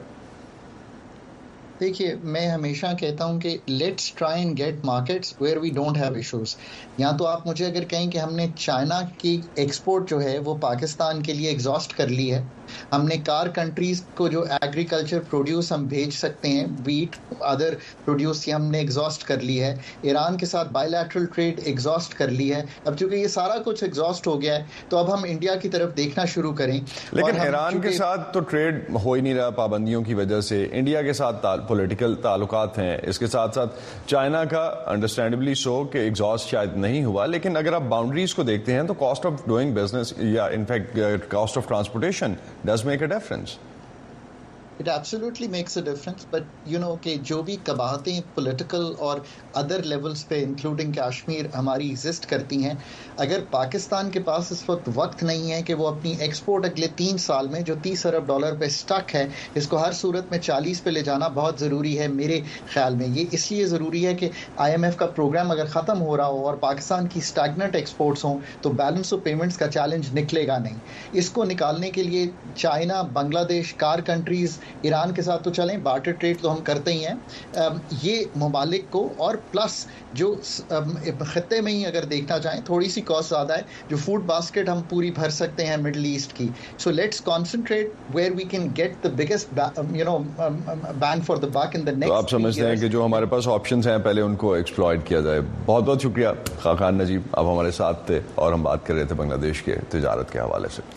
देखिए, मैं हमेशा कहता हूं कि let's try and get markets where we don't have issues. या तो आप मुझे अगर कहें कि हमने चाइना की एक्सपोर्ट जो है वो पाकिस्तान के लिए एग्जॉस्ट कर ली है, हमने कार कंट्रीज को जो एग्रीकल्चर प्रोड्यूस हम भेज सकते हैं, वीट अदर प्रोड्यूस, ये हमने एग्जॉस्ट कर ली है. ईरान के साथ बायलैटरल ट्रेड एग्जॉस्ट कर ली है. अब चूंकि ये सारा कुछ एग्जॉस्ट हो गया है तो अब हम इंडिया की तरफ देखना शुरू करें. लेकिन ईरान के साथ तो ट्रेड हो ही नहीं रहा पाबंदियों की वजह से. इंडिया के साथ पॉलिटिकल ताल्लुकात हैं, इसके साथ साथ चाइना का अंडरस्टैंडेबली सो कि एग्जॉस्ट शायद नहीं हुआ. लेकिन अगर आप बाउंड्रीज को देखते हैं तो कॉस्ट ऑफ डूइंग बिजनेस या in fact cost of transportation does make a difference. It absolutely makes a difference, but you know कि जो भी कबाहतें पॉलिटिकल और अदर लेवल्स पे इंक्लूडिंग कश्मीर हमारी एग्जिस्ट करती हैं, अगर पाकिस्तान के पास इस वक्त वक्त नहीं है कि वो अपनी एक्सपोर्ट अगले तीन साल में जो तीस अरब डॉलर पे स्टक है इसको हर सूरत में चालीस पे ले जाना बहुत ज़रूरी है मेरे ख्याल में. ये इसलिए ज़रूरी है कि आईएमएफ का प्रोग्राम अगर ख़त्म हो रहा हो और पाकिस्तान की स्टैग्नेंट एक्सपोर्ट्स हों तो बैलेंस ऑफ पेमेंट्स का चैलेंज निकलेगा नहीं. इसको निकालने के लिए China, Bangladesh, CAR countries, Iran के साथ तो चलें, बार्टर ट्रेड तो हम करते ही हैं. ये ममालिक को और प्लस जो खत्ते में ही अगर देखना चाहें थोड़ी सी कॉस्ट ज़्यादा है, जो फूड बास्केट हम पूरी भर सकते हैं मिडल ईस्ट की. So let's concentrate where we can get the biggest you know bang for the buck in the next. तो आप समझते हैं कि जो हमारे पास ऑप्शंस हैं पहले उनको एक्सप्लॉइट किया जाए. बहुत बहुत शुक्रिया खाकान नजीब, आप हमारे साथ थे और हम बात कर रहे थे बांग्लादेश के तिजारत के हवाले से.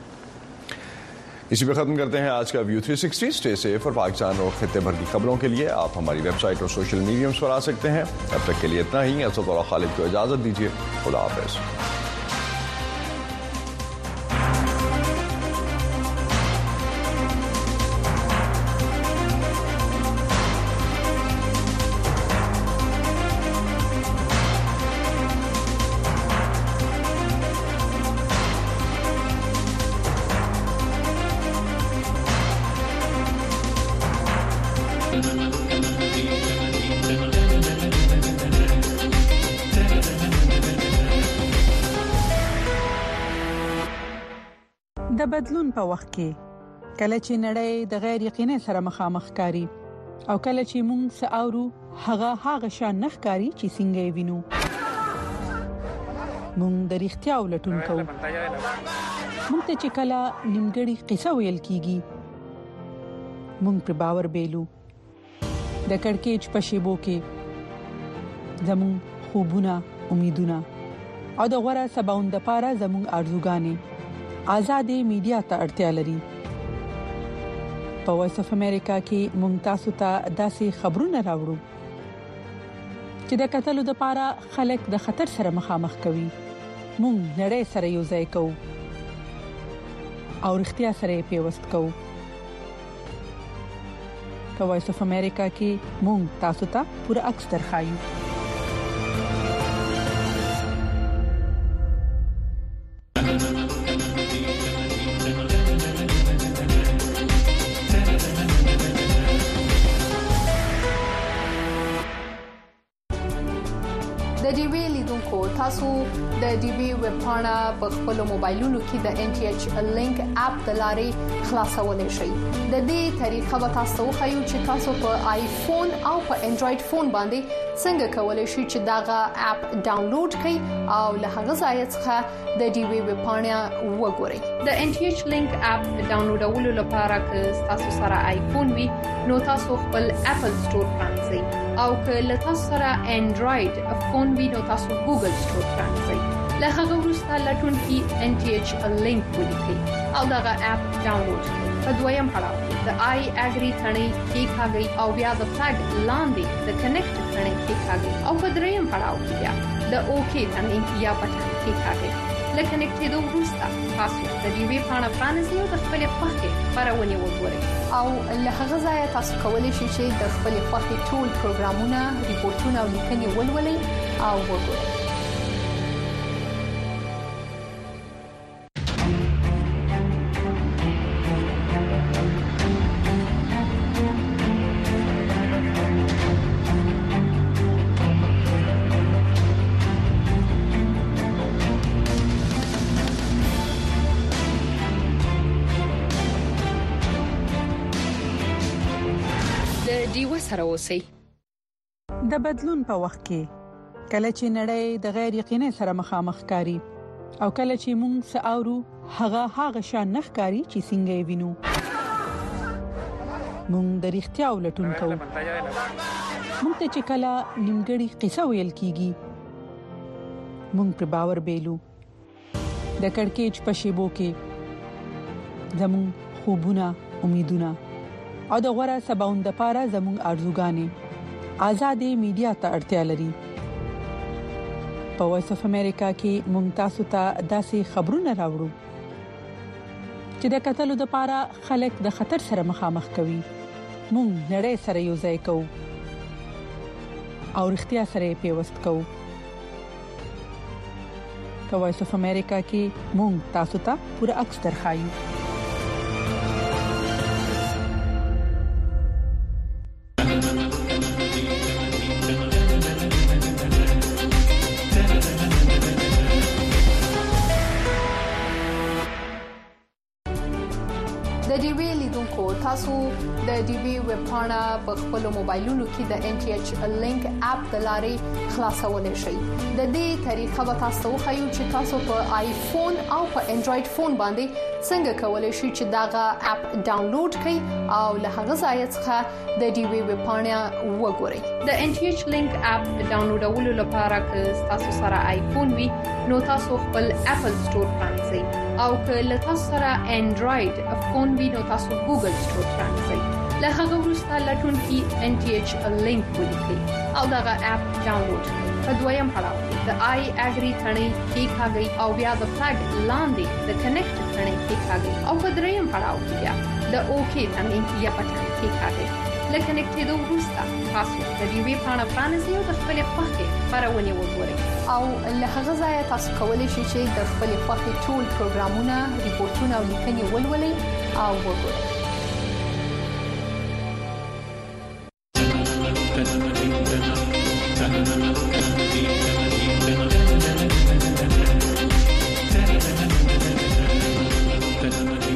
इसी पे खत्म करते हैं आज का view three sixty. Stay safe और पाकिस्तान और खित्ते भर की खबरों के लिए आप हमारी वेबसाइट और सोशल मीडियम्स पर आ सकते हैं. अब तक के लिए इतना ही. असद और खालिद को इजाजत दीजिए. खुदा हाफिज. بدلون په وخت کې کله چې نړۍ د غیر یقیني سره مخامخ کاری او کله چې موږ ساورو هغه هغه شان نخ کاری چې څنګه وینو موږ د اړتیا ولټون کوو موږ ته چې کله نیمګړی قصه ویل کیږي موږ پر باور بیلو د کڑکېچ په شیبو کې زمون خوبونه امیدونه او د غوړه سباوند لپاره زمون ارزوګانې آزادې میډیا ته اړتیا لري په وایس اف امریکا کې موږ تاسو ته داسې خبرونه راوړو چې د قتل لپاره خلک د خطر سره مخامخ کوي موږ نړۍ سره یو ځای کوو او اړتیا سره پیوست کوو په وایس اف امریکا کې موږ تاسو ته پوره عکس درخایو د ډي وی لیدونکو تاسو د ډي وی ویب پاڼه په خپل موبایلونو کې د ان ټي ایچ لینک اپ د لارې خلاصولای شئ د دې طریقه به تاسو خو چې تاسو په آیفون او په انډراید فون باندې څنګه کولای شئ چې داغه اپ ډاونلوډ کړئ او له هغه ځای څخه د ډي وی ویب پاڼه وګورئ د ان ټي ایچ لینک اپ ډاونلوډولو لپاره که تاسو سره آیفون وي نو تاسو خپل اپل سٹور پرانځئ او که له تاسو سره انډراید فون وي نو تاسو ګوګل سٹور پرانځئ له هغه وروسته لټون کې ان ټي ایچ لینک ولیکئ او دغه اپ ډاونلوډ کړئ په دویم پړاو کې د آی اګری ثنې کې ښاګي او بیا د فلګ لاندې د کنیکټ ثنې کې ښاګي او په دریم پړاو کې بیا د اوکی ثنې یا بټن کې ښاګي لکه نکټېدو وروسته تاسو د دې وی پاڼه پرانیزئ او د خپل خوښې خبرونه وګورئ او له هغه ځای تاسو کولی شئ چې د خپل خوښې ټول پروګرامونه ریپورتونه او لیکنې ولولئ او وګورئ سره اوسئ د بدلون په وخت کې کله چې نړۍ د غیر یقیني سره مخامخ کاری او کله چې موږ ساورو هغه هغه شان نخ کاری چې څنګه وینو موږ د اړتیا ولټون کوو موږ ته چې کله نیمګړی قصه ویل کیږي موږ پر باور بیلو د کڑکېچ په شیبو کې زمون خوبونه امیدونه او د غوړه سباوند لپاره زموږ ارزوګانې آزادې میډیا ته اړتیا لري په وایس اف امریکا کې موږ تاسو ته داسې خبرونه راوړو چې د قتل لپاره خلک د خطر سره مخامخ کوي موږ نړۍ سره یو ځای کوو او اړتیا سره پیوست کوو په وایس اف امریکا کې موږ تاسو ته پوره عکس درخایو تاسو د ډي وی ویب پاڼه په خپل موبایلونو کې د ان ټي ایچ لینک اپ د لارې خلاصولای شئ د دې طریقه به تاسو خو چې تاسو په آیفون او په انډراید فون باندې څنګه کولای شئ چې داغه اپ ډاونلوډ کړئ او له هغه ځای څخه د ډي وی ویب پاڼه وګورئ د ان ټي ایچ لینک اپ ډاونلوډولو لپاره که تاسو سره آیفون وي نو تاسو خپل اپل سٹور پرانځئ او که له تاسو سره انډراید فون وي نو تاسو ګوګل سٹور پرانځئ له هغه وروسته لټون کې ان ټي ایچ لینک ولیکئ او دغه اپ ډاونلوډ کړئ په دویم پړاو کې د آی اګری ثنې کې ښاګي او بیا د فلګ لاندې د کنیکټ ثنې کې ښاګي او په دریم پړاو کې بیا د اوکی ثنې یا بټن کې ښاګي لکه نکټېدو وروسته تاسو د دې وی پاڼه پرانیزئ او د خپل خوښې خبرونه وګورئ او له هغه ځای تاسو کولی شئ چې د خپل خوښې ټول پروګرامونه ریپورتونه او لیکنې ولولئ او وګورئ Thank you.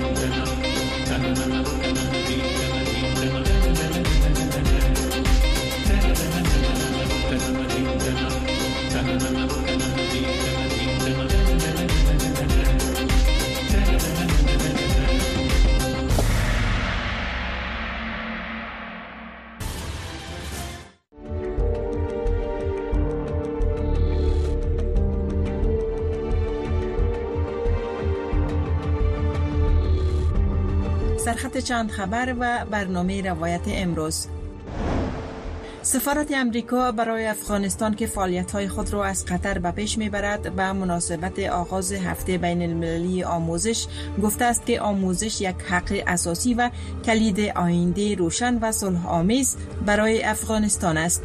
سرخط چند خبر و برنامه روایت امروز. سفارت امریکا برای افغانستان که فعالیت‌های خود را از قطر به پیش می‌برد به مناسبت آغاز هفته بین المللی آموزش گفته است که آموزش یک حق اساسی و کلید آینده روشن و صلح‌آمیز برای افغانستان است.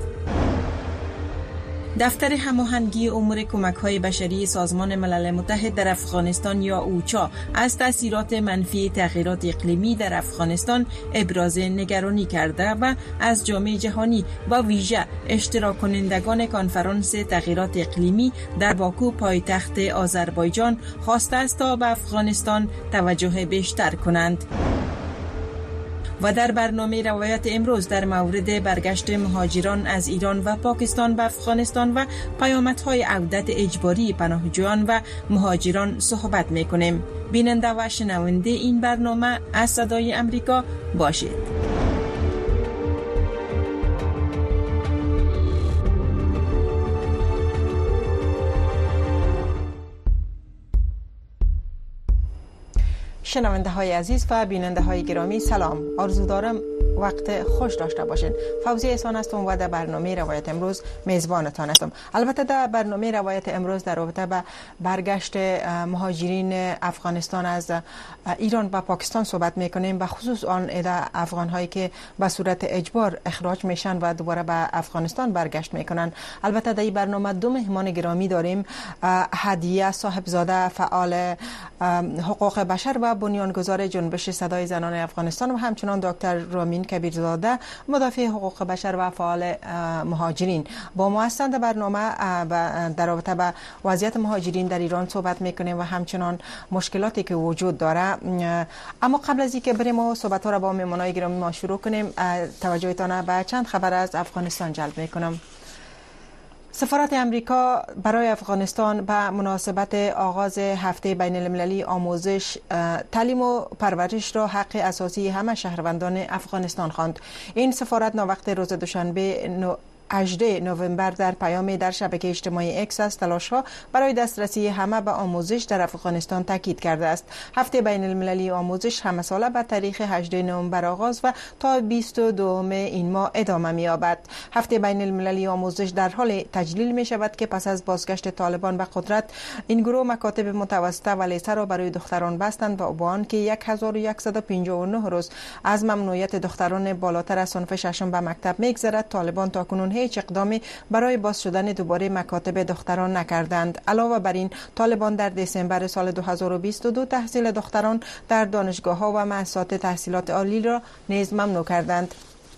دفتر هماهنگی امور کمک‌های بشری سازمان ملل متحد در افغانستان یا اوچا از تاثیرات منفی تغییرات اقلیمی در افغانستان ابراز نگرانی کرده و از جامعه جهانی و ویژه اشتراک کنندگان کنفرانس تغییرات اقلیمی در باکو پایتخت آذربایجان خواسته است تا به افغانستان توجه بیشتر کنند. و در برنامه روایت امروز در مورد برگشت مهاجران از ایران و پاکستان به افغانستان و پیامدهای عودت اجباری پناهجویان و مهاجران صحبت می‌کنیم. بیننده و شنونده این برنامه از صدای امریکا باشید. شنونده های عزیز و بیننده های گرامی سلام، آرزو دارم وقت خوش داشته باشین. فوزی احسان هستم و در برنامه روایت امروز میزبانتان هستم. البته در برنامه روایت امروز در رابطه با برگشت مهاجرین افغانستان از ایران و پاکستان صحبت میکنیم، به خصوص آن عده افغان هایی که به صورت اجبار اخراج میشن و دوباره به افغانستان برگشت میکنن. البته در این برنامه دو مهمان گرامی داریم، هدیه صاحبزاده فعال حقوق بشر و بنیانگذار جنبش صدای زنان افغانستان و همچنان دکتر رامین کبیرزاده مدافع حقوق بشر و فعال مهاجرین با ما هستند. برنامه در رابطه با وضعیت مهاجرین در ایران صحبت میکنیم و همچنان مشکلاتی که وجود داره. اما قبل از اینکه بریم و صحبت ها را با مهمانای گرامی ما شروع کنیم، توجهتان به چند خبر از افغانستان جلب میکنم. سفارت امریکا برای افغانستان به مناسبت آغاز هفته بین المللی آموزش، تعلیم و پرورش را حق اساسی همه شهروندان افغانستان خواند. این سفارت ناوقت روز دوشنبه هجدهم نوامبر در پیامی در شبکه اجتماعی اکس از تلاش‌ها برای دسترسی همه به آموزش در افغانستان تاکید کرده است. هفته بین المللی آموزش همه ساله به تاریخ هجدهم نوامبر آغاز و تا بیست و دوم این ماه ادامه می‌یابد. هفته بین المللی آموزش در حال تجلیل می شود که پس از بازگشت طالبان به قدرت این گروه مکاتب متوسطه و لیسه را برای دختران بستند و با آنکه هزار و صد و پنجاه و نه روز از ممنوعیت دختران بالاتر از صنف ششم به مکتب می‌گذرد، طالبان تاکنون هیچ اقدامی برای باز شدن دوباره مکاتب دختران نکردند. علاوه بر این، طالبان در دسامبر سال دو هزار و بیست و دو تحصیل دختران در دانشگاه‌ها و مؤسسات تحصیلات عالی را نیز ممنوع کردند.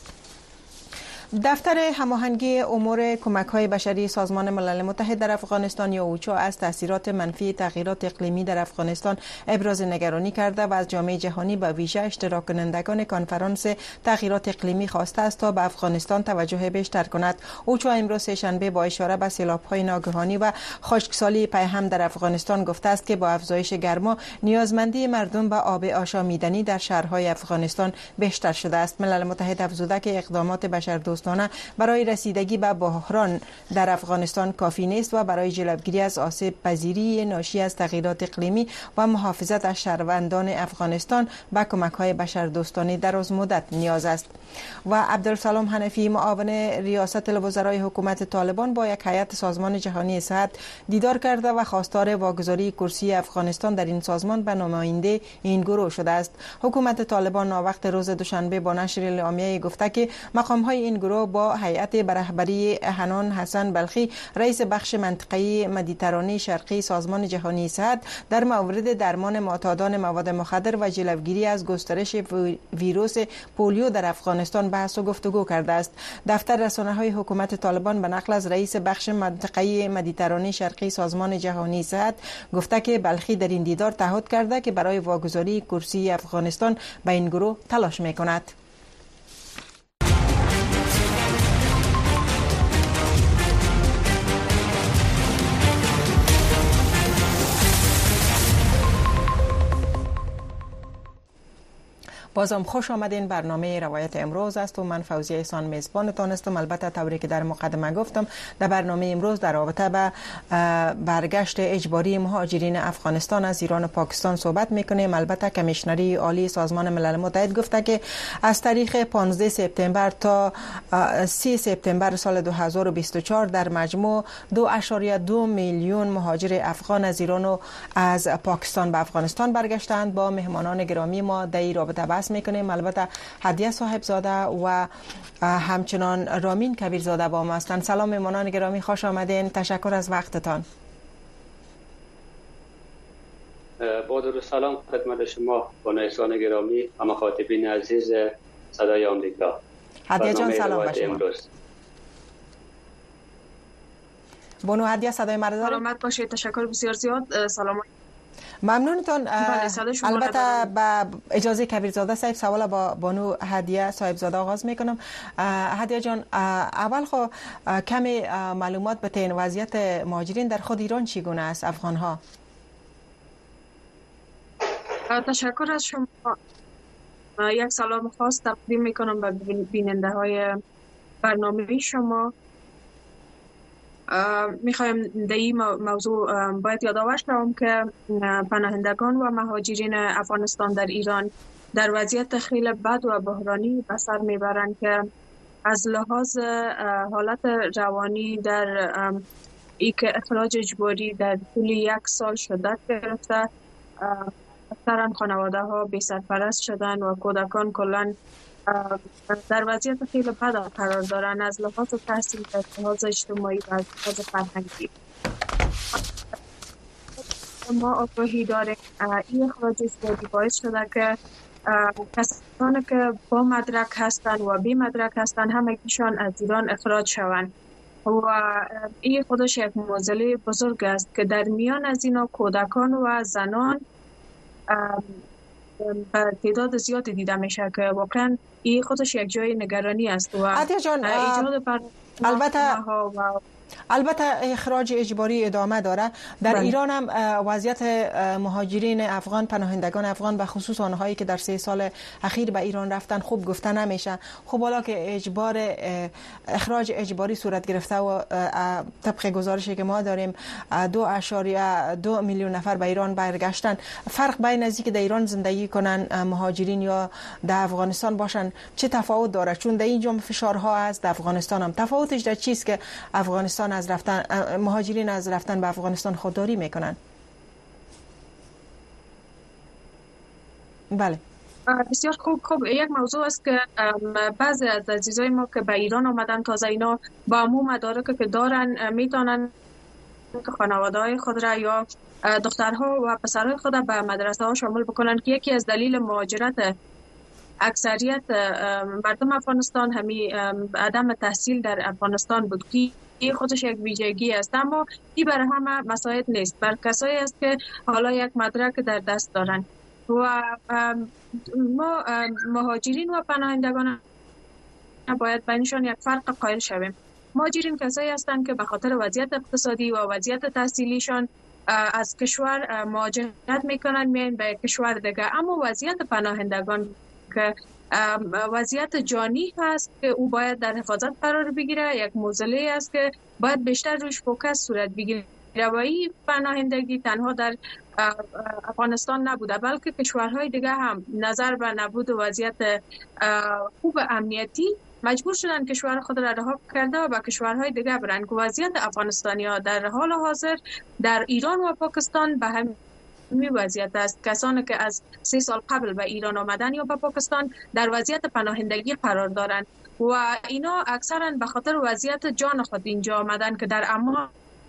دفتر هماهنگی امور کمک‌های بشری سازمان ملل متحد در افغانستان یا اوچا از تاثیرات منفی تغییرات اقلیمی در افغانستان ابراز نگرانی کرده و از جامعه جهانی به ویژه اشتراک کنندگان کنفرانس تغییرات اقلیمی خواسته است تا به افغانستان توجه بیشتر کند. اوچا امروز سه‌شنبه با اشاره به سیلاب‌های ناگهانی و خشکسالی پیهم در افغانستان گفته است که با افزایش گرما نیازمندی مردم به آب آشامیدنی در شهرهای افغانستان بیشتر شده است. ملل متحد افزوده که اقدامات بشردوستانه برای رسیدگی به بحران در افغانستان کافی نیست و برای جلوگیری از آسیب پذیری ناشی از تغییرات اقلیمی و محافظت از شهروندان افغانستان به کمک‌های بشردوستانه دراز مدت نیاز است. و عبدالسلام حنفی معاون ریاست الوزرای حکومت طالبان با یک هیئت سازمان جهانی صحت دیدار کرده و خواستار واگذاری کرسی افغانستان در این سازمان به نماینده این گروه شده است. حکومت طالبان ناوقت روز دوشنبه با نشر اعلامیه گفته که مقام‌های این گروه با هیئت به رهبری حنان حسن بلخی رئیس بخش منطقه‌ای مدیترانه شرقی سازمان جهانی صحت در مورد درمان معتادان مواد مخدر و جلوگیری از گسترش ویروس پولیو در افغانستان بحث و گفتگو کرده است. دفتر رسانه‌های حکومت طالبان به نقل از رئیس بخش منطقه‌ای مدیترانه شرقی سازمان جهانی صحت گفته که بلخی در این دیدار تعهد کرده که برای واگذاری کرسی افغانستان به این گروه تلاش می‌کند. بازم خوش آمدین. برنامه روایت امروز است و من فوزیه احسان میزبانتان هستم. البته طوری که در مقدمه گفتم در برنامه امروز در رابطه به برگشت اجباری مهاجرین افغانستان از ایران و پاکستان صحبت میکنیم. البته کمیشنری عالی سازمان ملل متحد گفته که از تاریخ پانزده سپتامبر تا سی سپتامبر سال دو هزار و بیست و چهار در مجموع دو اشاریه دو میلیون مهاجر افغان از ایران و از پاکستان به افغانستان برگشتند. با مهمانان گرامی ما در این رابطه بحث میکنیم. البته هدیه صاحبزاده و همچنان رامین کبیرزاده با ما هستند. سلام مهمانان گرامی، خوش آمدین. تشکر از وقتتان. با درود سلام خدمت شما بانویان گرامی و مخاطبین عزیز صدای آمریکا. هدیه جان سلام به شما. بانو هدیه صدای مرا دارید؟ سلامت باشید. تشکر بسیار زیاد. سلام. ممنونتان. البته با اجازه کبیرزاده صاحب سوال با بانو هدیه صاحبزاده آغاز میکنم. هدیه جان، اول خو کمی معلومات به تین وضعیت مهاجرین در خود ایران چگونه است افغان ها؟ تشکر از شما. یک سلام خاص تقدیم میکنم به بیننده های برنامه شما. میخوایم در این موضوع باید یادآور شوم که پناهندگان و مهاجرین افغانستان در ایران در وضعیت خیلی بد و بحرانی به سر میبرند که از لحاظ حالت روانی در ای که اخراج اجباری در طول یک سال شدت گرفته، اکثرا خانواده ها بی سرپرست شدن و کودکان کلان در وضعیت خیلی بد قرار دارن از لحاظ تحصیل، از لحاظ اجتماعی و از لحاظ فرهنگی. ما آگاهی داریم این اخراج اجباری باعث شده که کسانی که با مدرک هستند و بی مدرک هستند همگیشان از ایران اخراج شوند و این خودش یک معضله بزرگ است که در میان از اینا کودکان و زنان به تعداد زیادی دیده میشه که واقعا این خودش یک جای نگرانی است. و عدیه جان، البته و البته اخراج اجباری ادامه داره در بله. ایران هم وضعیت مهاجرین افغان، پناهندگان افغان به خصوص آنهایی که در سه سال اخیر به ایران رفتن خوب گفته نمیشه. خب حالا که اجبار اخراج اجباری صورت گرفته و طبق گزارشی که ما داریم دو اشاریه دو میلیون نفر به ایران برگشتن، فرق بین از اینکه در ایران زندگی کنن مهاجرین یا در افغانستان باشن چه تفاوت داره؟ چون در اینجا فشارها هست، در افغانستان هم تفاوتش در چیست که افغانستان از رفتن مهاجرین از رفتن به افغانستان خودداری میکنن؟ بله بسیار خوب. خوب یک موضوع است که بعضی از عزیزای ما که به ایران آمدن تازه اینا با عموم مدارک که دارن میتونن خانواده‌های خود را یا دخترها و پسرهای خود به مدرسه ها شامل بکنن که یکی از دلیل مهاجرت اکثریت مردم افغانستان همین عدم تحصیل در افغانستان بود که این خودش یک ویژگی است، اما این برای همه مساعد نیست. بر کسایی است که حالا یک مدرک در دست دارن و ما مهاجرین و پناهندگان باید بینشان یک فرق قائل شویم. مهاجرین کسایی هستند که به خاطر وضعیت اقتصادی و وضعیت تحصیلیشان از کشور مهاجرت میکنن میان به کشور دیگه، اما وضعیت پناهندگان که وضعیت جانی هست که او باید در حفاظت قرار بگیره، یک معضله است که باید بیشتر روش فوکس صورت بگیره و این پناهندگی تنها در افغانستان نبوده بلکه کشورهای دیگه هم نظر به نبود وضعیت خوب امنیتی مجبور شدن کشور خود را رها کرده و به کشورهای دیگه برن که وضعیت افغانستانی ها در حال حاضر در ایران و پاکستان به هم می وضعیت است. کسانی که از سه سال قبل به ایران آمدن یا به پاکستان در وضعیت پناهندگی قرار دارند و اینا اکثرا به خاطر وضعیت جان خود اینجا آمدن که در امان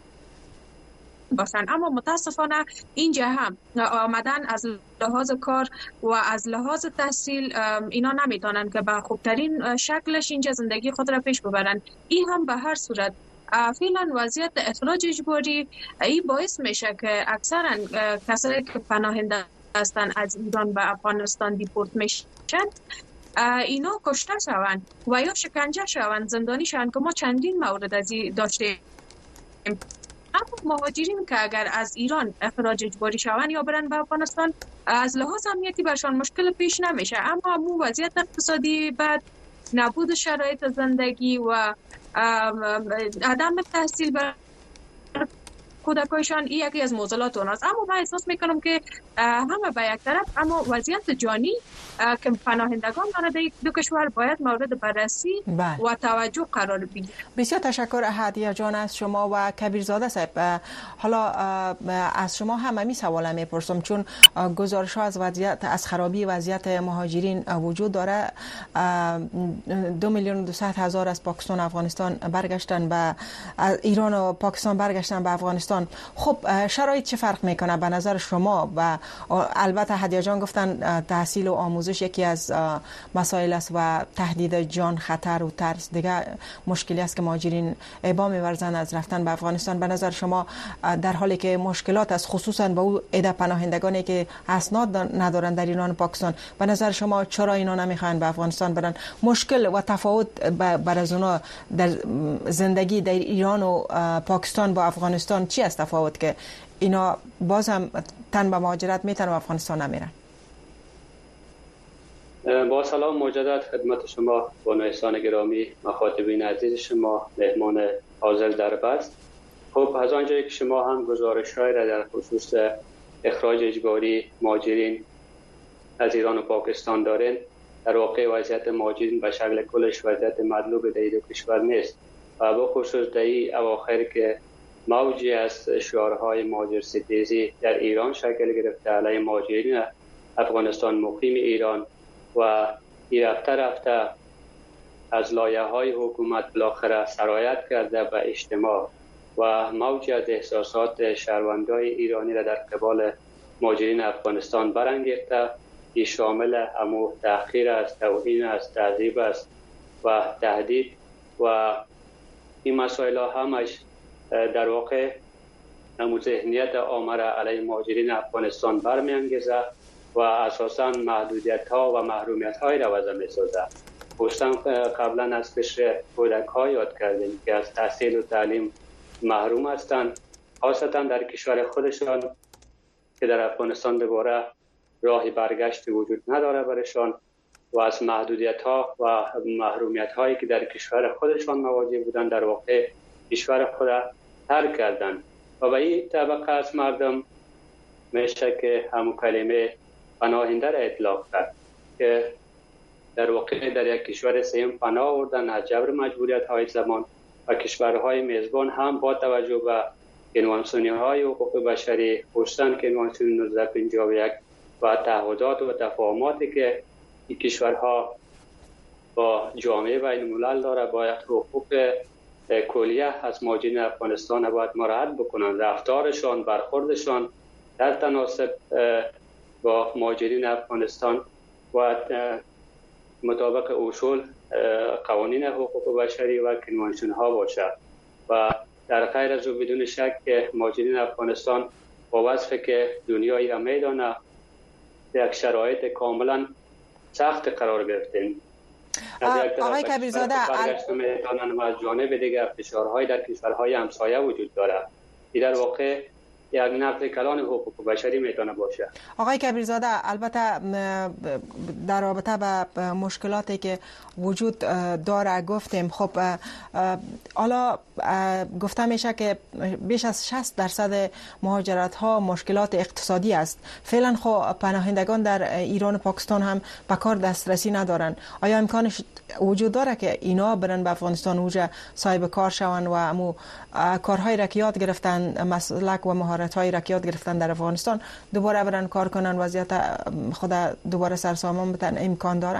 باشن، اما متاسفانه اینجا هم آمدن از لحاظ کار و از لحاظ تحصیل اینا نمیتونن که به خوبترین شکلش اینجا زندگی خود را پیش ببرن. این هم به هر صورت فعلا وضعیت اخراج اجباری این باعث میشه که اکثرا کسایی که پناهنده هستن از ایران به افغانستان دیپورت میشن اینا کشته شوند و یا شکنجه شوند، زندانی شوند که ما چندین مورد از این داشتیم. اما مهاجرین که اگر از ایران اخراج اجباری شوند یا برن به افغانستان از لحاظ امنیتی برشان مشکل پیش نمیشه، اما مو وضعیت اقتصادی بعد نبود شرایط زندگی و عدم تحصیل بر کودکایشان این یکی از معضلات اوناست. اما من احساس میکنم که همه به یک طرف، اما وضعیت جانی که پناهندگان در دو کشور باید مورد بررسی بله. و توجه قرار بگیرد. بسیار تشکر هدیه جان از شما و کبیرزاده صاحب. حالا از شما هم همین سوال میپرسم، چون گزارش ها از وضعیت از خرابی وضعیت مهاجرین وجود داره. دو میلیون و دویست هزار از پاکستان و افغانستان برگشتن به ایران و پاکستان برگشتن به افغانستان. خب شرایط چه فرق میکنه به نظر شما؟ و البته هدیه جان گفتن تحصیل و آموزش یکی از مسائل است و تهدید جان، خطر و ترس دیگه مشکلی است که مهاجرین ابا می‌ورزند از رفتن به افغانستان. به نظر شما در حالی که مشکلات است، خصوصا با او عده پناهندگانی که اسناد ندارند در ایران و پاکستان، به نظر شما چرا اینا نمیخوان به افغانستان برن؟ مشکل و تفاوت بر از اونا در زندگی در ایران و پاکستان با افغانستان چی است تفاوت که اینا باز هم تن به مهاجرت میتن و افغانستان نمیرن؟ با سلام مجدد خدمت شما بانو احسان گرامی، مخاطبین عزیز شما، مهمان حاضر در بست. خب از آنجایی که شما هم گزارش‌هایی را در خصوص اخراج اجباری مهاجرین از ایران و پاکستان دارین، در واقع وضعیت مهاجرین به شکل کلش وضعیت مطلوب در دو کشور نیست و به خصوص در این اواخر که موجی از شعارهای مهاجر ستیزی در ایران شکل گرفته علیه مهاجرین افغانستان مقیم ایران و این رفته رفته از لایحه‌های حکومت بالاخره سرایت کرده به اجتماع و موجی از احساسات شهروندان ایرانی را در قبال مهاجرین افغانستان برانگیخته. این شامل همو تحقیر است، توهین است، تعذیب است و تهدید و این مسائل همش در واقع همو ذهنیت آمر علیه مهاجرین افغانستان برمیانگیزه و اساساً محدودیت ها و محرومیت های را وضع می سازه. خصوصاً قبلا از قشر کودک ها یاد کردیم که از تحصیل و تعلیم محروم هستند، خاصتا در کشور خودشان که در افغانستان دوباره راهی برگشت وجود نداره برشان و از محدودیت ها و محرومیت هایی که در کشور خودشان مواجه بودند در واقع کشور خود ترک کردند و به این طبقه از مردم میشه که همون کلمه پناهنده را اطلاق کرد که در واقع در یک کشور سیم پناه آوردن از جبر مجبوریت های زمان و کشورهای میزبان هم با توجه به کنوانسیون های حقوق بشری، خصوصا کنوانسیون نوزده پنجاه و یک و تعهدات و تفاهماتی که این کشورها با جامعه بین الملل داره، باید حقوق کلیه از مهاجرین افغانستان باید مراعات بکنن. رفتارشان، برخوردشان در تناسب با مهاجرین افغانستان باید مطابق اصول قوانین حقوق بشری و کنوانسیون ها باشد و در غیر از او بدون شک که مهاجرین افغانستان با وصفی که دنیای را میدانه یک شرایط کاملا سخت قرار گرفتیم. آقای کبیرزاده میدانن و از جانب دیگر فشارهای در کشورهای همسایه وجود داره. این در واقع یک نقض کلان حقوق بشری میتونه باشه. آقای کبیرزاده البته در رابطه به مشکلاتی که وجود داره گفتیم، خب حالا گفته میشه که بیش از شصت درصد مهاجرت ها مشکلات اقتصادی است. فعلا خب پناهندگان در ایران و پاکستان هم به کار دسترسی ندارن. آیا امکانش وجود داره که اینا برن به افغانستان اوجه صاحب کار شون و امو کارهایی را که یاد گرفتن، مسلک و مهارت‌هایی را که یاد گرفتن در افغانستان دوباره برن کار کنن، وضعیت خود دوباره سرسامان بتن؟ امکان داره؟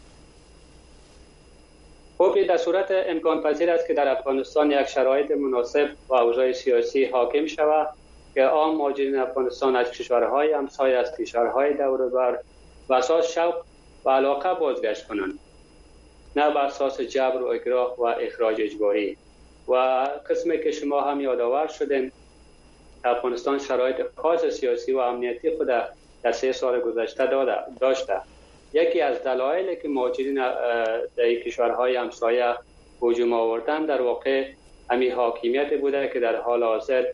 خب در صورت امکان پذیر است که در افغانستان یک شرایط مناسب و اوضاع سیاسی حاکم شود که عام مهاجرین افغانستان از کشورهای همسایه، از کشورهای دور و بر و اساس شوق و علاقه بازگشت کنند، نه بر اساس جبر و اکراه و اخراج اجباری. و قسمی که شما هم یادآور شدین، افغانستان شرایط خاص سیاسی و امنیتی خود در سه سال گذشته داشته. یکی از دلایلی که مهاجرین در کشورهای همسایه هجوم آوردن در واقع همین حاکمیت بوده که در حال حاضر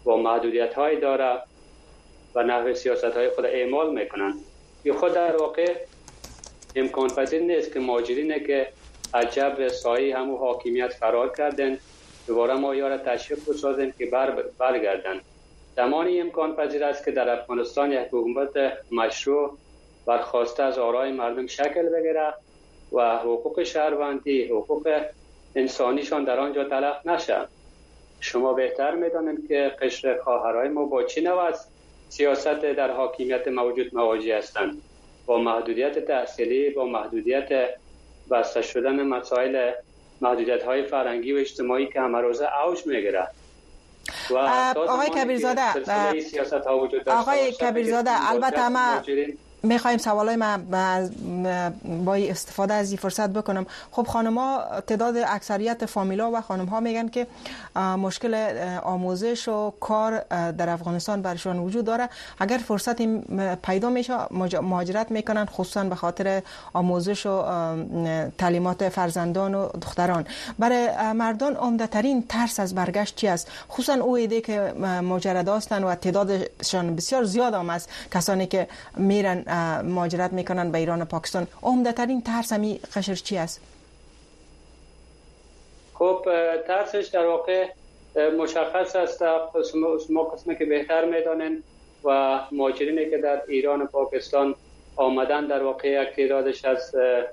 با محدودیت های داره و نحوه سیاست های خود اعمال میکنن. این خود در واقع امکان پذیر نیست که مهاجرینی که از جبر سایه همو حاکمیت فرار کردن دوباره ما یاره تشویق بسازیم که بر برگردن. زمانی امکان پذیر است که در افغانستان یک حکومت مشروع برخواسته از آرای مردم شکل بگیره و حقوق شهروندی، حقوق انسانیشان در آنجا تلف نشه. شما بهتر میدانید که قشر خواهرای ما با چه نوع سیاست در حاکمیت موجود مواجه هستند، با محدودیت تحصیلی، با محدودیت بسته شدن مسائل، محدودیت های فرهنگی و اجتماعی که همه روزه اوج میگیره. آقای کبیرزاده آقای کبیرزاده البته ما میخوایم سوالای ما با استفاده از این فرصت بکنم. خب خانم‌ها تعداد اکثریت فامیلا و خانم‌ها میگن که مشکل آموزش و کار در افغانستان برشان وجود داره. اگر فرصت پیدا میشه مهاجرت میکنن، خصوصا به خاطر آموزش و تعلیمات فرزندان و دختران. برای مردان عمده ترین ترس از برگشت چی است؟ خصوصا او ایده که مهاجرت هستند و تعدادشان بسیار زیاد هم است، کسانی که میرن مهاجرت میکنن به ایران و پاکستان. عمده ترین ترس همی قشر چی است؟ خب ترسش در واقع مشخص است. شما قسمه که بهتر میدانن و مهاجرینی که در ایران و پاکستان آمدن در واقع یک تعدادش از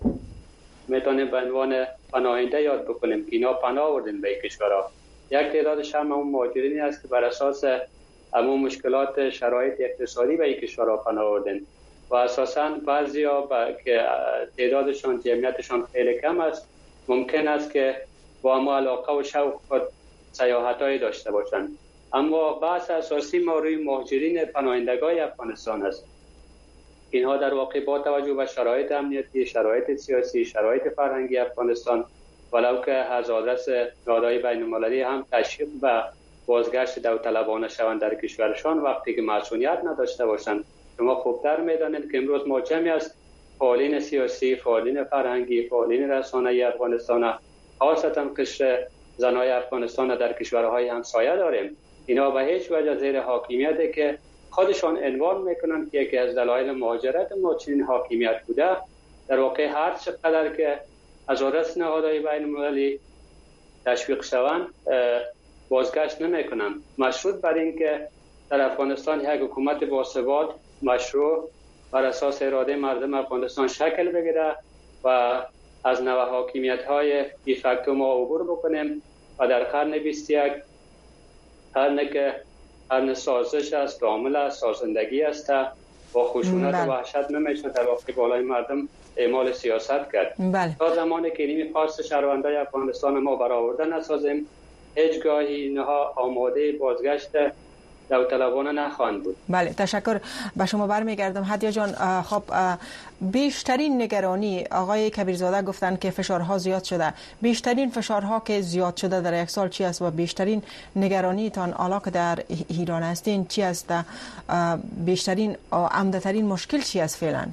میتونیم به عنوان پناهنده یاد بکنیم که اینا پناه آوردن به کشورها. یک تعدادش هم اون مهاجرینی است که بر اساس همون مشکلات شرایط اقتصادی به کشورها پناه آوردن و اساساً بعضیا که تعدادشان جمعیتشان خیلی کم است ممکن است که با ما علاقه و شوق خود سیاحت‌های داشته باشند. اما بحث اساسی ما روی مهاجرین پناهندگان افغانستان است. اینها در واقع با توجه به شرایط امنیتی، شرایط سیاسی، شرایط فرهنگی افغانستان ولو که از آدرس نهادهای بین‌المللی هم تشویق به بازگشت داوطلبانه شوند در کشورشان وقتی که مسئولیت نداشته باشند. شما خوبتر میدانید که امروز ما جمعی از فعالین سیاسی، فعالین فرهنگی، فعالین رسانه‌ای افغانستان، خاصتا قشر زنای افغانستان در کشورهای همسایه داریم. اینا به هیچ وجه زیر حاکمیتی که خودشان عنوان میکنن که یکی از دلایل مهاجرت ما چنین حاکمیت بوده، در واقع هر چقدر که از آدرس نهادهای بین‌المللی تشویق شوند بازگشت نمیکنن. مشروط بر این که در افغانستان یک حکومت باثبات مشروع بر اساس اراده مردم افغانستان شکل بگیره و از نوع حاکمیت های دیفکتو ما عبور بکنیم و در قرن بیست و یک قرن که قرن سازش است، کامل است، سازندگی است، با خشونت و وحشت نمیشه در واقع بالای مردم اعمال سیاست کرد. بله. تا زمانی که اینی خواست شهروندان افغانستان ما برآورده نسازیم هیچگاهی اینها آماده بازگشت داوطلبانه نخواهند بود. بله، تشکر. به شما برمیگردم هدیه جان. خب بیشترین نگرانی آقای کبیرزاده گفتن که فشارها زیاد شده. بیشترین فشارها که زیاد شده در یک سال چی است و بیشترین نگرانی تان حالا که در ایران هستین چی است؟ بیشترین عمده ترین مشکل چی است فعلا؟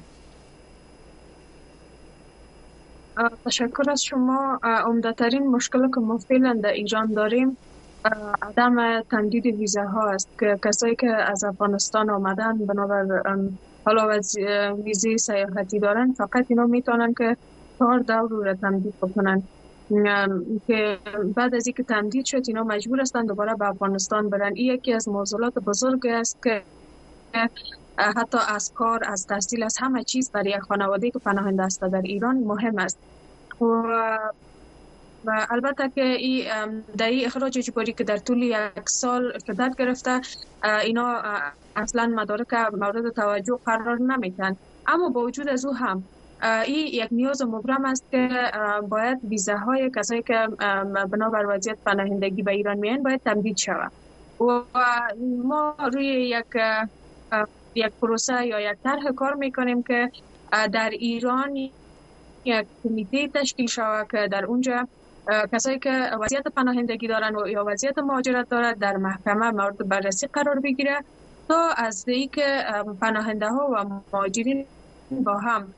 تشکر از شما. عمده ترین مشکل که ما فعلا در ایران داریم عدم تمدید ویزاها است که کسایی که از افغانستان آمدن بنابر حالا ویزه سیاحتی دارن فقط اینا میتونن که چهار دور رو تمدید بکنن که بعد از اینکه تمدید شد اینا مجبور هستن دوباره به افغانستان برن. این یکی از موضوعات بزرگ است که حتی از کار، از تحصیل، از همه چیز برای خانواده که پناهنده است در ایران مهم است. و و البته که این در این اخراج اجباری که در طول یک سال شدت گرفته اینا اصلا مدارک مورد توجه قرار نمیتن، اما با وجود از او هم این یک نیاز مبرم است که باید ویزاهای کسایی که بنابر وضعیت پناهندگی به ایران میان باید تمدید شود و ما روی یک یک پروسه یا یک طرح کار میکنیم که در ایران یک کمیته تشکیل شود که در اونجا کسایی که وضعیت پناهندگی دارن و یا وضعیت مهاجرت دارد در محکمه مورد بررسی قرار بگیره تا از اینکه پناهنده ها و مهاجرین با هم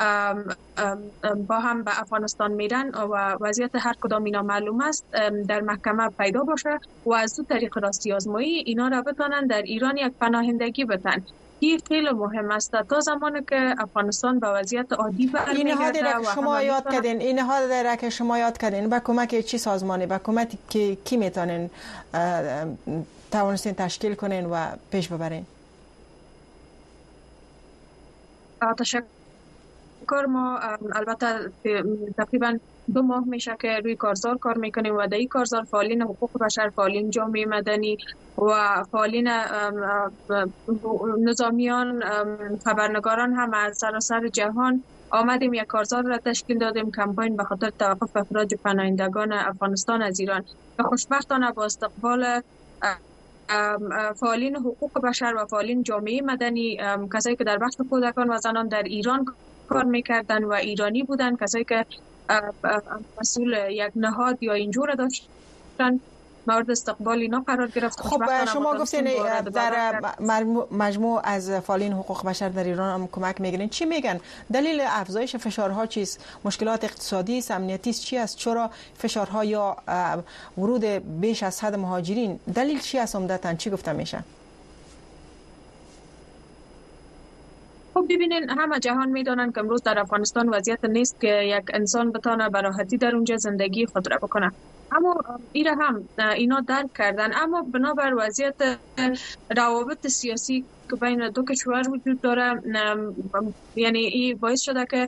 با هم به افغانستان میرن و وضعیت هر کدام اینا معلوم است در محکمه پیدا باشه و از دو طریق راستی آزمایی اینا را بتانن در ایران یک پناهندگی بدن. این خیلی مهم است تا زمانی که افغانستان به وضعیت عادی برمیگرده. این نهادی را که شما یاد کردین این نهادی را که شما یاد کردین با کمک چی سازمانی با کمک کی کی میتونین توانستین تشکیل کنین و پیش ببرین؟ تشکر. ما البته تقریبا دو ماه میشه که روی کارزار کار میکنیم و در این کارزار فعالین حقوق بشر، فعالین جامعه مدنی و فعالین نظامیان، خبرنگاران هم از سراسر جهان آمدیم یک کارزار را تشکیل دادیم، کمپاین به خاطر توقف اخراج پناهندگان افغانستان از ایران. خوشبختانه با استقبال فعالین حقوق بشر و فعالین جامعه مدنی، کسایی که در بخش کودکان و زنان در ایران کار میکردن و ایرانی بودن، کسایی که مسئول یک نهاد یا اینجور داشتن، مورد استقبال اینا قرار گرفت. خب شما گفتین در مجموع از فعالین حقوق بشر در ایران هم کمک میگیرین، چی میگن؟ دلیل افزایش فشارها چیست؟ مشکلات اقتصادی است، امنیتی است، چی است؟ چرا فشارها یا ورود بیش از حد مهاجرین دلیل چی است عمدتاً؟ چی گفته میشه؟ خب ببینین همه جهان میدونن که امروز در افغانستان وضعیت نیست که یک انسان بتونه به راحتی در اونجا زندگی خود را بکنه. اما این هم اینا درک کردن، اما بنابر وضعیت روابط سیاسی که بین دو کشور وجود داره، یعنی این باعث شده که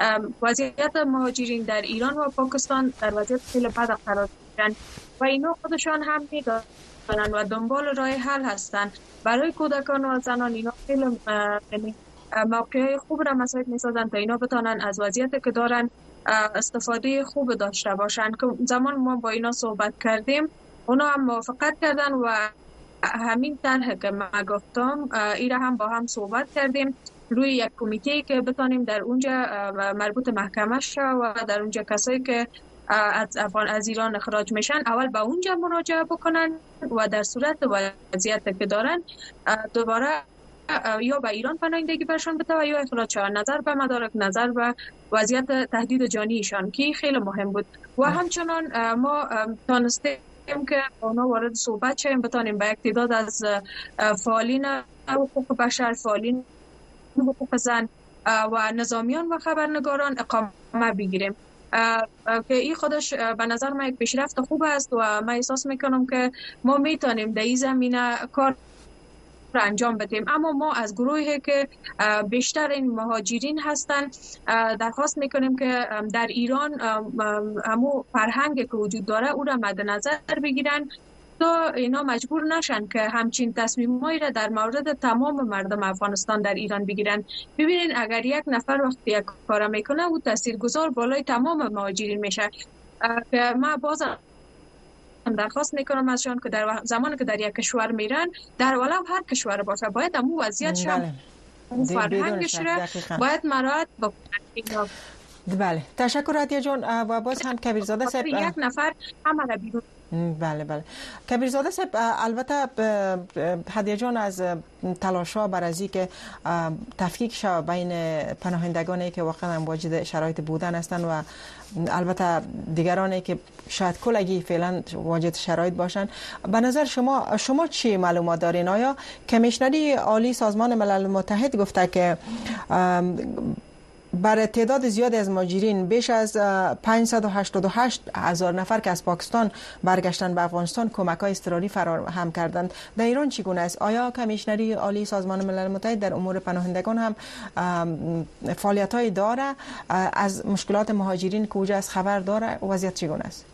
وضعیت مهاجرین در ایران و پاکستان در وضعیت خیلی بد قرار گیرن و اینا خودشان هم میدونن و دنبال راه حل هستن. برای کودکان و زنان اینا خیلی یعنی موقعی خوب را مساعد میسازن تا اینا بتانن از وضعیتی که دارن استفاده خوب داشته باشن. که زمان ما با اینا صحبت کردیم اونا هم موافقت کردن و همین طرح که ما گفتم اینا هم با هم صحبت کردیم روی یک کمیته که بتانیم در اونجا مربوط محکمه شه و در اونجا کسایی که از افغان از ایران اخراج میشن اول به اونجا مراجعه بکنن و در صورت وضعیتی که دارن دوباره یا به ایران پناهندگی برشان بده و یا اخراج شوند، نظر به مدارک، نظر به وضعیت تهدید جانیشان که خیلی مهم بود. و همچنان ما تانستیم که اونا وارد صحبت شیم، بتانیم به یک تعداد از فعالین حقوق بشر، فعالین حقوق زن و نظامیان و خبرنگاران اقامه بگیریم که این خودش به نظر من یک پیشرفت خوب است و من احساس میکنم که ما میتونیم در این زمینه کار را انجام بدیم. اما ما از گروهی که بیشتر این مهاجرین هستن درخواست میکنیم که در ایران همو فرهنگی که وجود داره او را مد نظر بگیرن تا اینا مجبور نشن که همچین تصمیمایی را در مورد تمام مردم افغانستان در ایران بگیرن. ببینین اگر یک نفر وقتی یک کار میکنه او تاثیرگذار بالای تمام مهاجرین میشه. که ما باز درخواست میکنم ازشان که در زمانی که در یک کشور میرن در ولو هر کشور باشه باید همون وضعیت شم اون فرهنگش را باید مراعات بکنن. بله تشکر هدیه جان. و باز هم کبیرزاده صاحب یک نفر همه را بیرون. بله بله کبیرزاده صاحب البته هدیه جان از تلاش‌ها بر از اینکه تفکیک شود بین پناهندگانی که واقعا واجد شرایط بودن هستند و البته دیگرانی که شاید کلگی فعلا واجد شرایط باشند، به نظر شما شما چی معلومات دارین؟ آیا کمیشنری عالی سازمان ملل متحد گفته که برای تعداد زیادی از مهاجرین بیش از پانصد و هشتاد و هشت هزار نفر که از پاکستان برگشتن به افغانستان کمک‌های اضطراری فراهم کردند، در ایران چگونه است؟ آیا کمیشنری عالی سازمان ملل متحد در امور پناهندگان هم فعالیت‌هایی داره؟ از مشکلات مهاجرین که اوجا از خبر داره؟ وضعیت چگونه است؟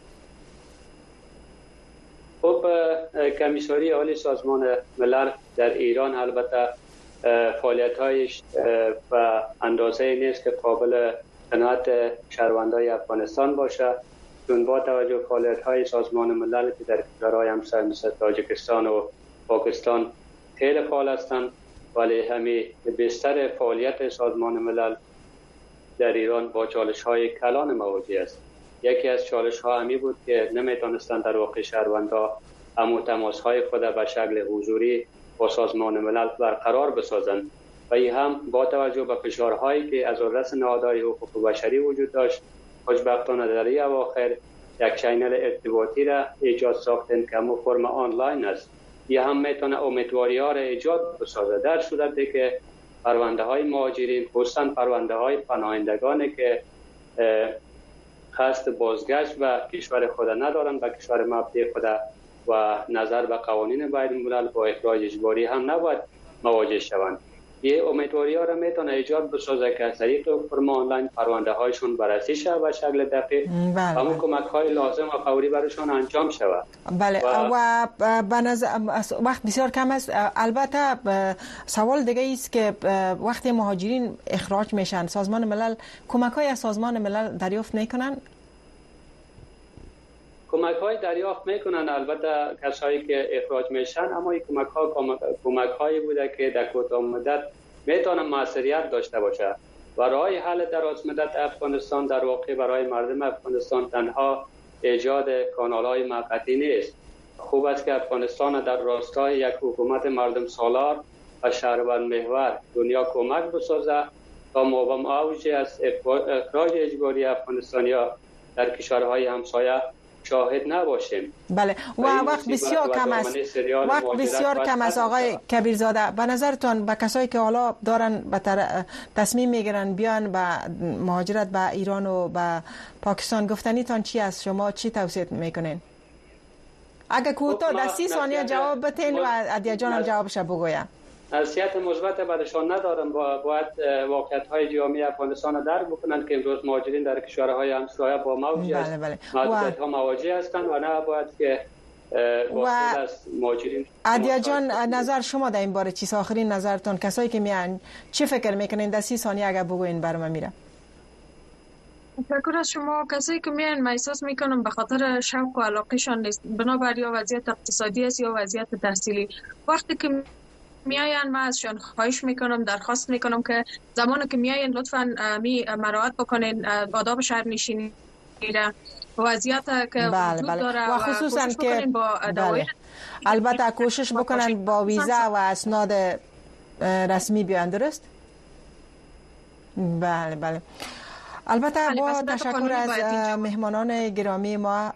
خب کمیساری عالی سازمان ملل در ایران البته فعالیت‌هایش و اندازه نیست که قابل قناعت شهروندان افغانستان باشه، چون با توجه فعالیت‌های سازمان ملل که در کشورهای همسایه مثل تاجیکستان و پاکستان خیلی فعال هستند، ولی همین بیشتر فعالیت سازمان ملل در ایران با چالش‌های کلان مواجه است. یکی از چالش‌ها همی بود که نمی‌تونستند در واقع شهروندان همون تماس‌های خود به شکل حضوری با سازمان ملل برقرار بسازند و این هم با توجه به فشارهایی که از رأس نهادهای حقوق بشری وجود داشت، خوشبختانه در این اواخر یک چینل ارتباطی را ایجاد ساختن که همون فرم آنلاین است. این هم میتونه امیدواری ها را ایجاد بسازه در صورتی که پرونده های مهاجرین، خصوصا پرونده های پناهندگانی که قصد بازگشت به کشور خود ندارند، به کشور مبدأ خود و نظر به قوانین بین الملل با اخراج اجباری هم نباید مواجه شوند. یه امیدواری ها را میتونه ایجاد بسازه که از طریق فرم آنلاین پرونده هایشون بررسی شود و شکل دقیق همون کمک های لازم و فوری برشون انجام شود. بله و, و به نظر وقت بسیار کم است. البته سوال دیگه است که وقتی مهاجرین اخراج میشن سازمان ملل کمک های از سازمان ملل دریافت میکنن؟ کمک های دریافت میکنن البته کسایی که اخراج میشن، اما این کمک ها کمک هایی بوده که در کوتاه مدت میتونه موثریت داشته باشه و راه حل دراز مدت افغانستان در واقع برای مردم افغانستان تنها ایجاد کانال های موقتی نیست. خوب است که افغانستان در راستای یک حکومت مردم سالار و شهروند محور دنیا کمک بسازه تا مقام اوج از اخراج اجباری افغانستانی‌ها در کشورهای همسایه شاهد نباشیم. بله و وقت بسیار کم است. وقت بسیار کم است آقای کبیرزاده. به نظرتون به کسایی که حالا دارن به تصمیم میگیرن بیان به مهاجرت به ایران و به پاکستان گفتنیتان چی است؟ شما چی توصیه میکنین؟ اگه کوتاه در سی ثانیه جواب بتین و عدیه جان هم جوابش بگویم. نصیحت مثبت برشان ندارم، با باید واقعیت‌های جامعه افغانستان را درک بکنند که امروز مهاجرین در کشورهای همسایه با موجی است محدودیت‌ها مواجه هستند و نه باید که واسطه از مهاجرین. عدیه جان نظر شما در این باره چیست؟ آخرین نظرتون کسایی که میان چی فکر میکنین؟ در سی ثانیه اگر بگوین برام میره. فکر از شما کسایی که میان من احساس میکنم به خاطر شوق و علاقهشان نیست، بنابر یا وضعیت اقتصادی است یا وضعیت تحصیلی. وقتی که میاین من ازشان خواهش میکنم، درخواست میکنم که زمانی که میاین لطفاً می مراعات بکنین آداب شهرنشینی را، وضعیت که بله وجود بله. داره و خصوصاً که با بله. البته کوشش بکنن با ویزا و اسناد رسمی بیان. درست؟ بله بله. البته با تشکر از مهمانان گرامی ما،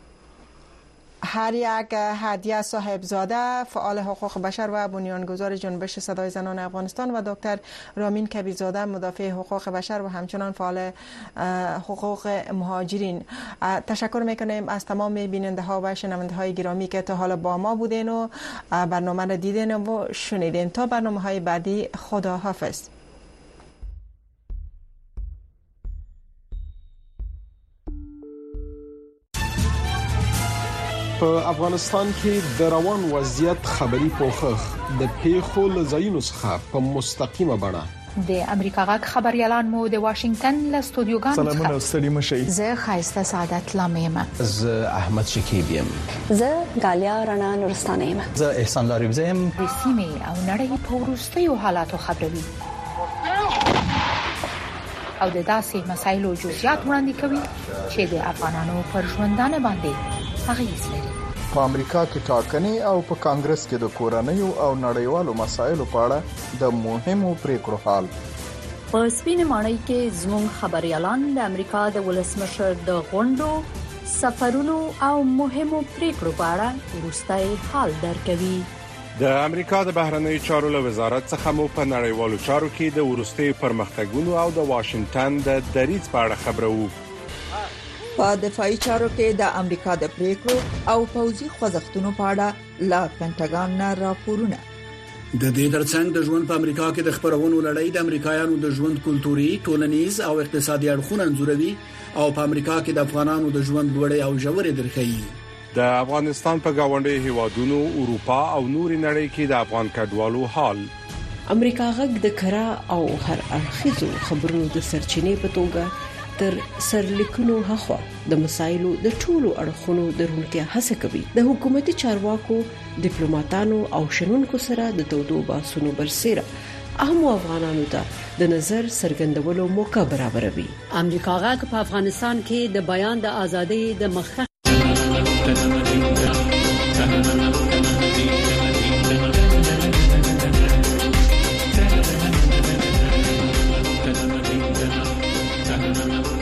هر یک هدیه صاحبزاده فعال حقوق بشر و بنیانگذار جنبش صدای زنان افغانستان و دکتر رامین کبیرزاده مدافع حقوق بشر و همچنان فعال حقوق مهاجرین. تشکر میکنیم از تمام بیننده ها و شنونده های گرامی که تا حالا با ما بودین و برنامه را دیدین و شنیدین. تا برنامه های بعدی، خدا حافظ. په افغانستان کې د روان وضعیت خبري پوښښ د پیښو له ځایونو څخه په مستقیمه بڼه د امریکا غږ خبريالان مو د واشنگټن له استودیوګانو سلامونه ستړي مشئ. زه خایسته سعادت لامیم. زه احمد شکیب یم. زه غالیا رڼا نورستانه یم. زه احسان لاریب یم. د سیمې او نړۍ په وروستیو حالاتو خبروي او د داسې مسایلو جزئیات وړاندې کوي چې د افغانانو پر ژوندانه باندې اغیز لري. په امریکا کې ټاکنې او په کانګرس کې د کورنیو او نړیوالو مسایلو په اړه د مهمو پریکړو حال. په سپین ماڼۍ کې زموږ خبريالان د امریکا د ولسمشر د غونډو، سفرونو او مهمو پریکړو په اړه وروستي حال درکوي. د امریکا د بهرنیو چارو له وزارت څخه مو په نړیوالو چارو کې د وروستي پرمختګونو او د واشنگټن د دریځ په اړه خبرو. په دفاعي چارو کې د امریکا د پریکړو او پوځي خوځښتونو په اړه لا پینټاګان نه راپورونه. د دې ترڅنګ د ژوند په امریکا کې د خبرونو لړۍ د امریکایانو د ژوند کلتوري، ټولنیز او اقتصادي اړخونه انځوروي او په امریکا کې د افغانانو د ژوند لوړې او ژورې درخي. د افغانستان په گاونډي هیوادونو، اروپا او نوري نړۍ کې د افغان کډوالو حال. امریکا غږ د کرا او هر اړخیزو خبرونو د سرچینې په توګه تر سرلیکونو هخوا د مسایلو د ټولو اړخونو درونکو هڅه کوي. د حکومتي چارواکو، ډیپلوماټانو او شنونکو سره د تودو باسونو برسېره اهم افغانانو ته د نظر څرګندولو موقع برابروي. امریکا غږ په افغانستان کې د بیان د ازادۍ د مخه ډیر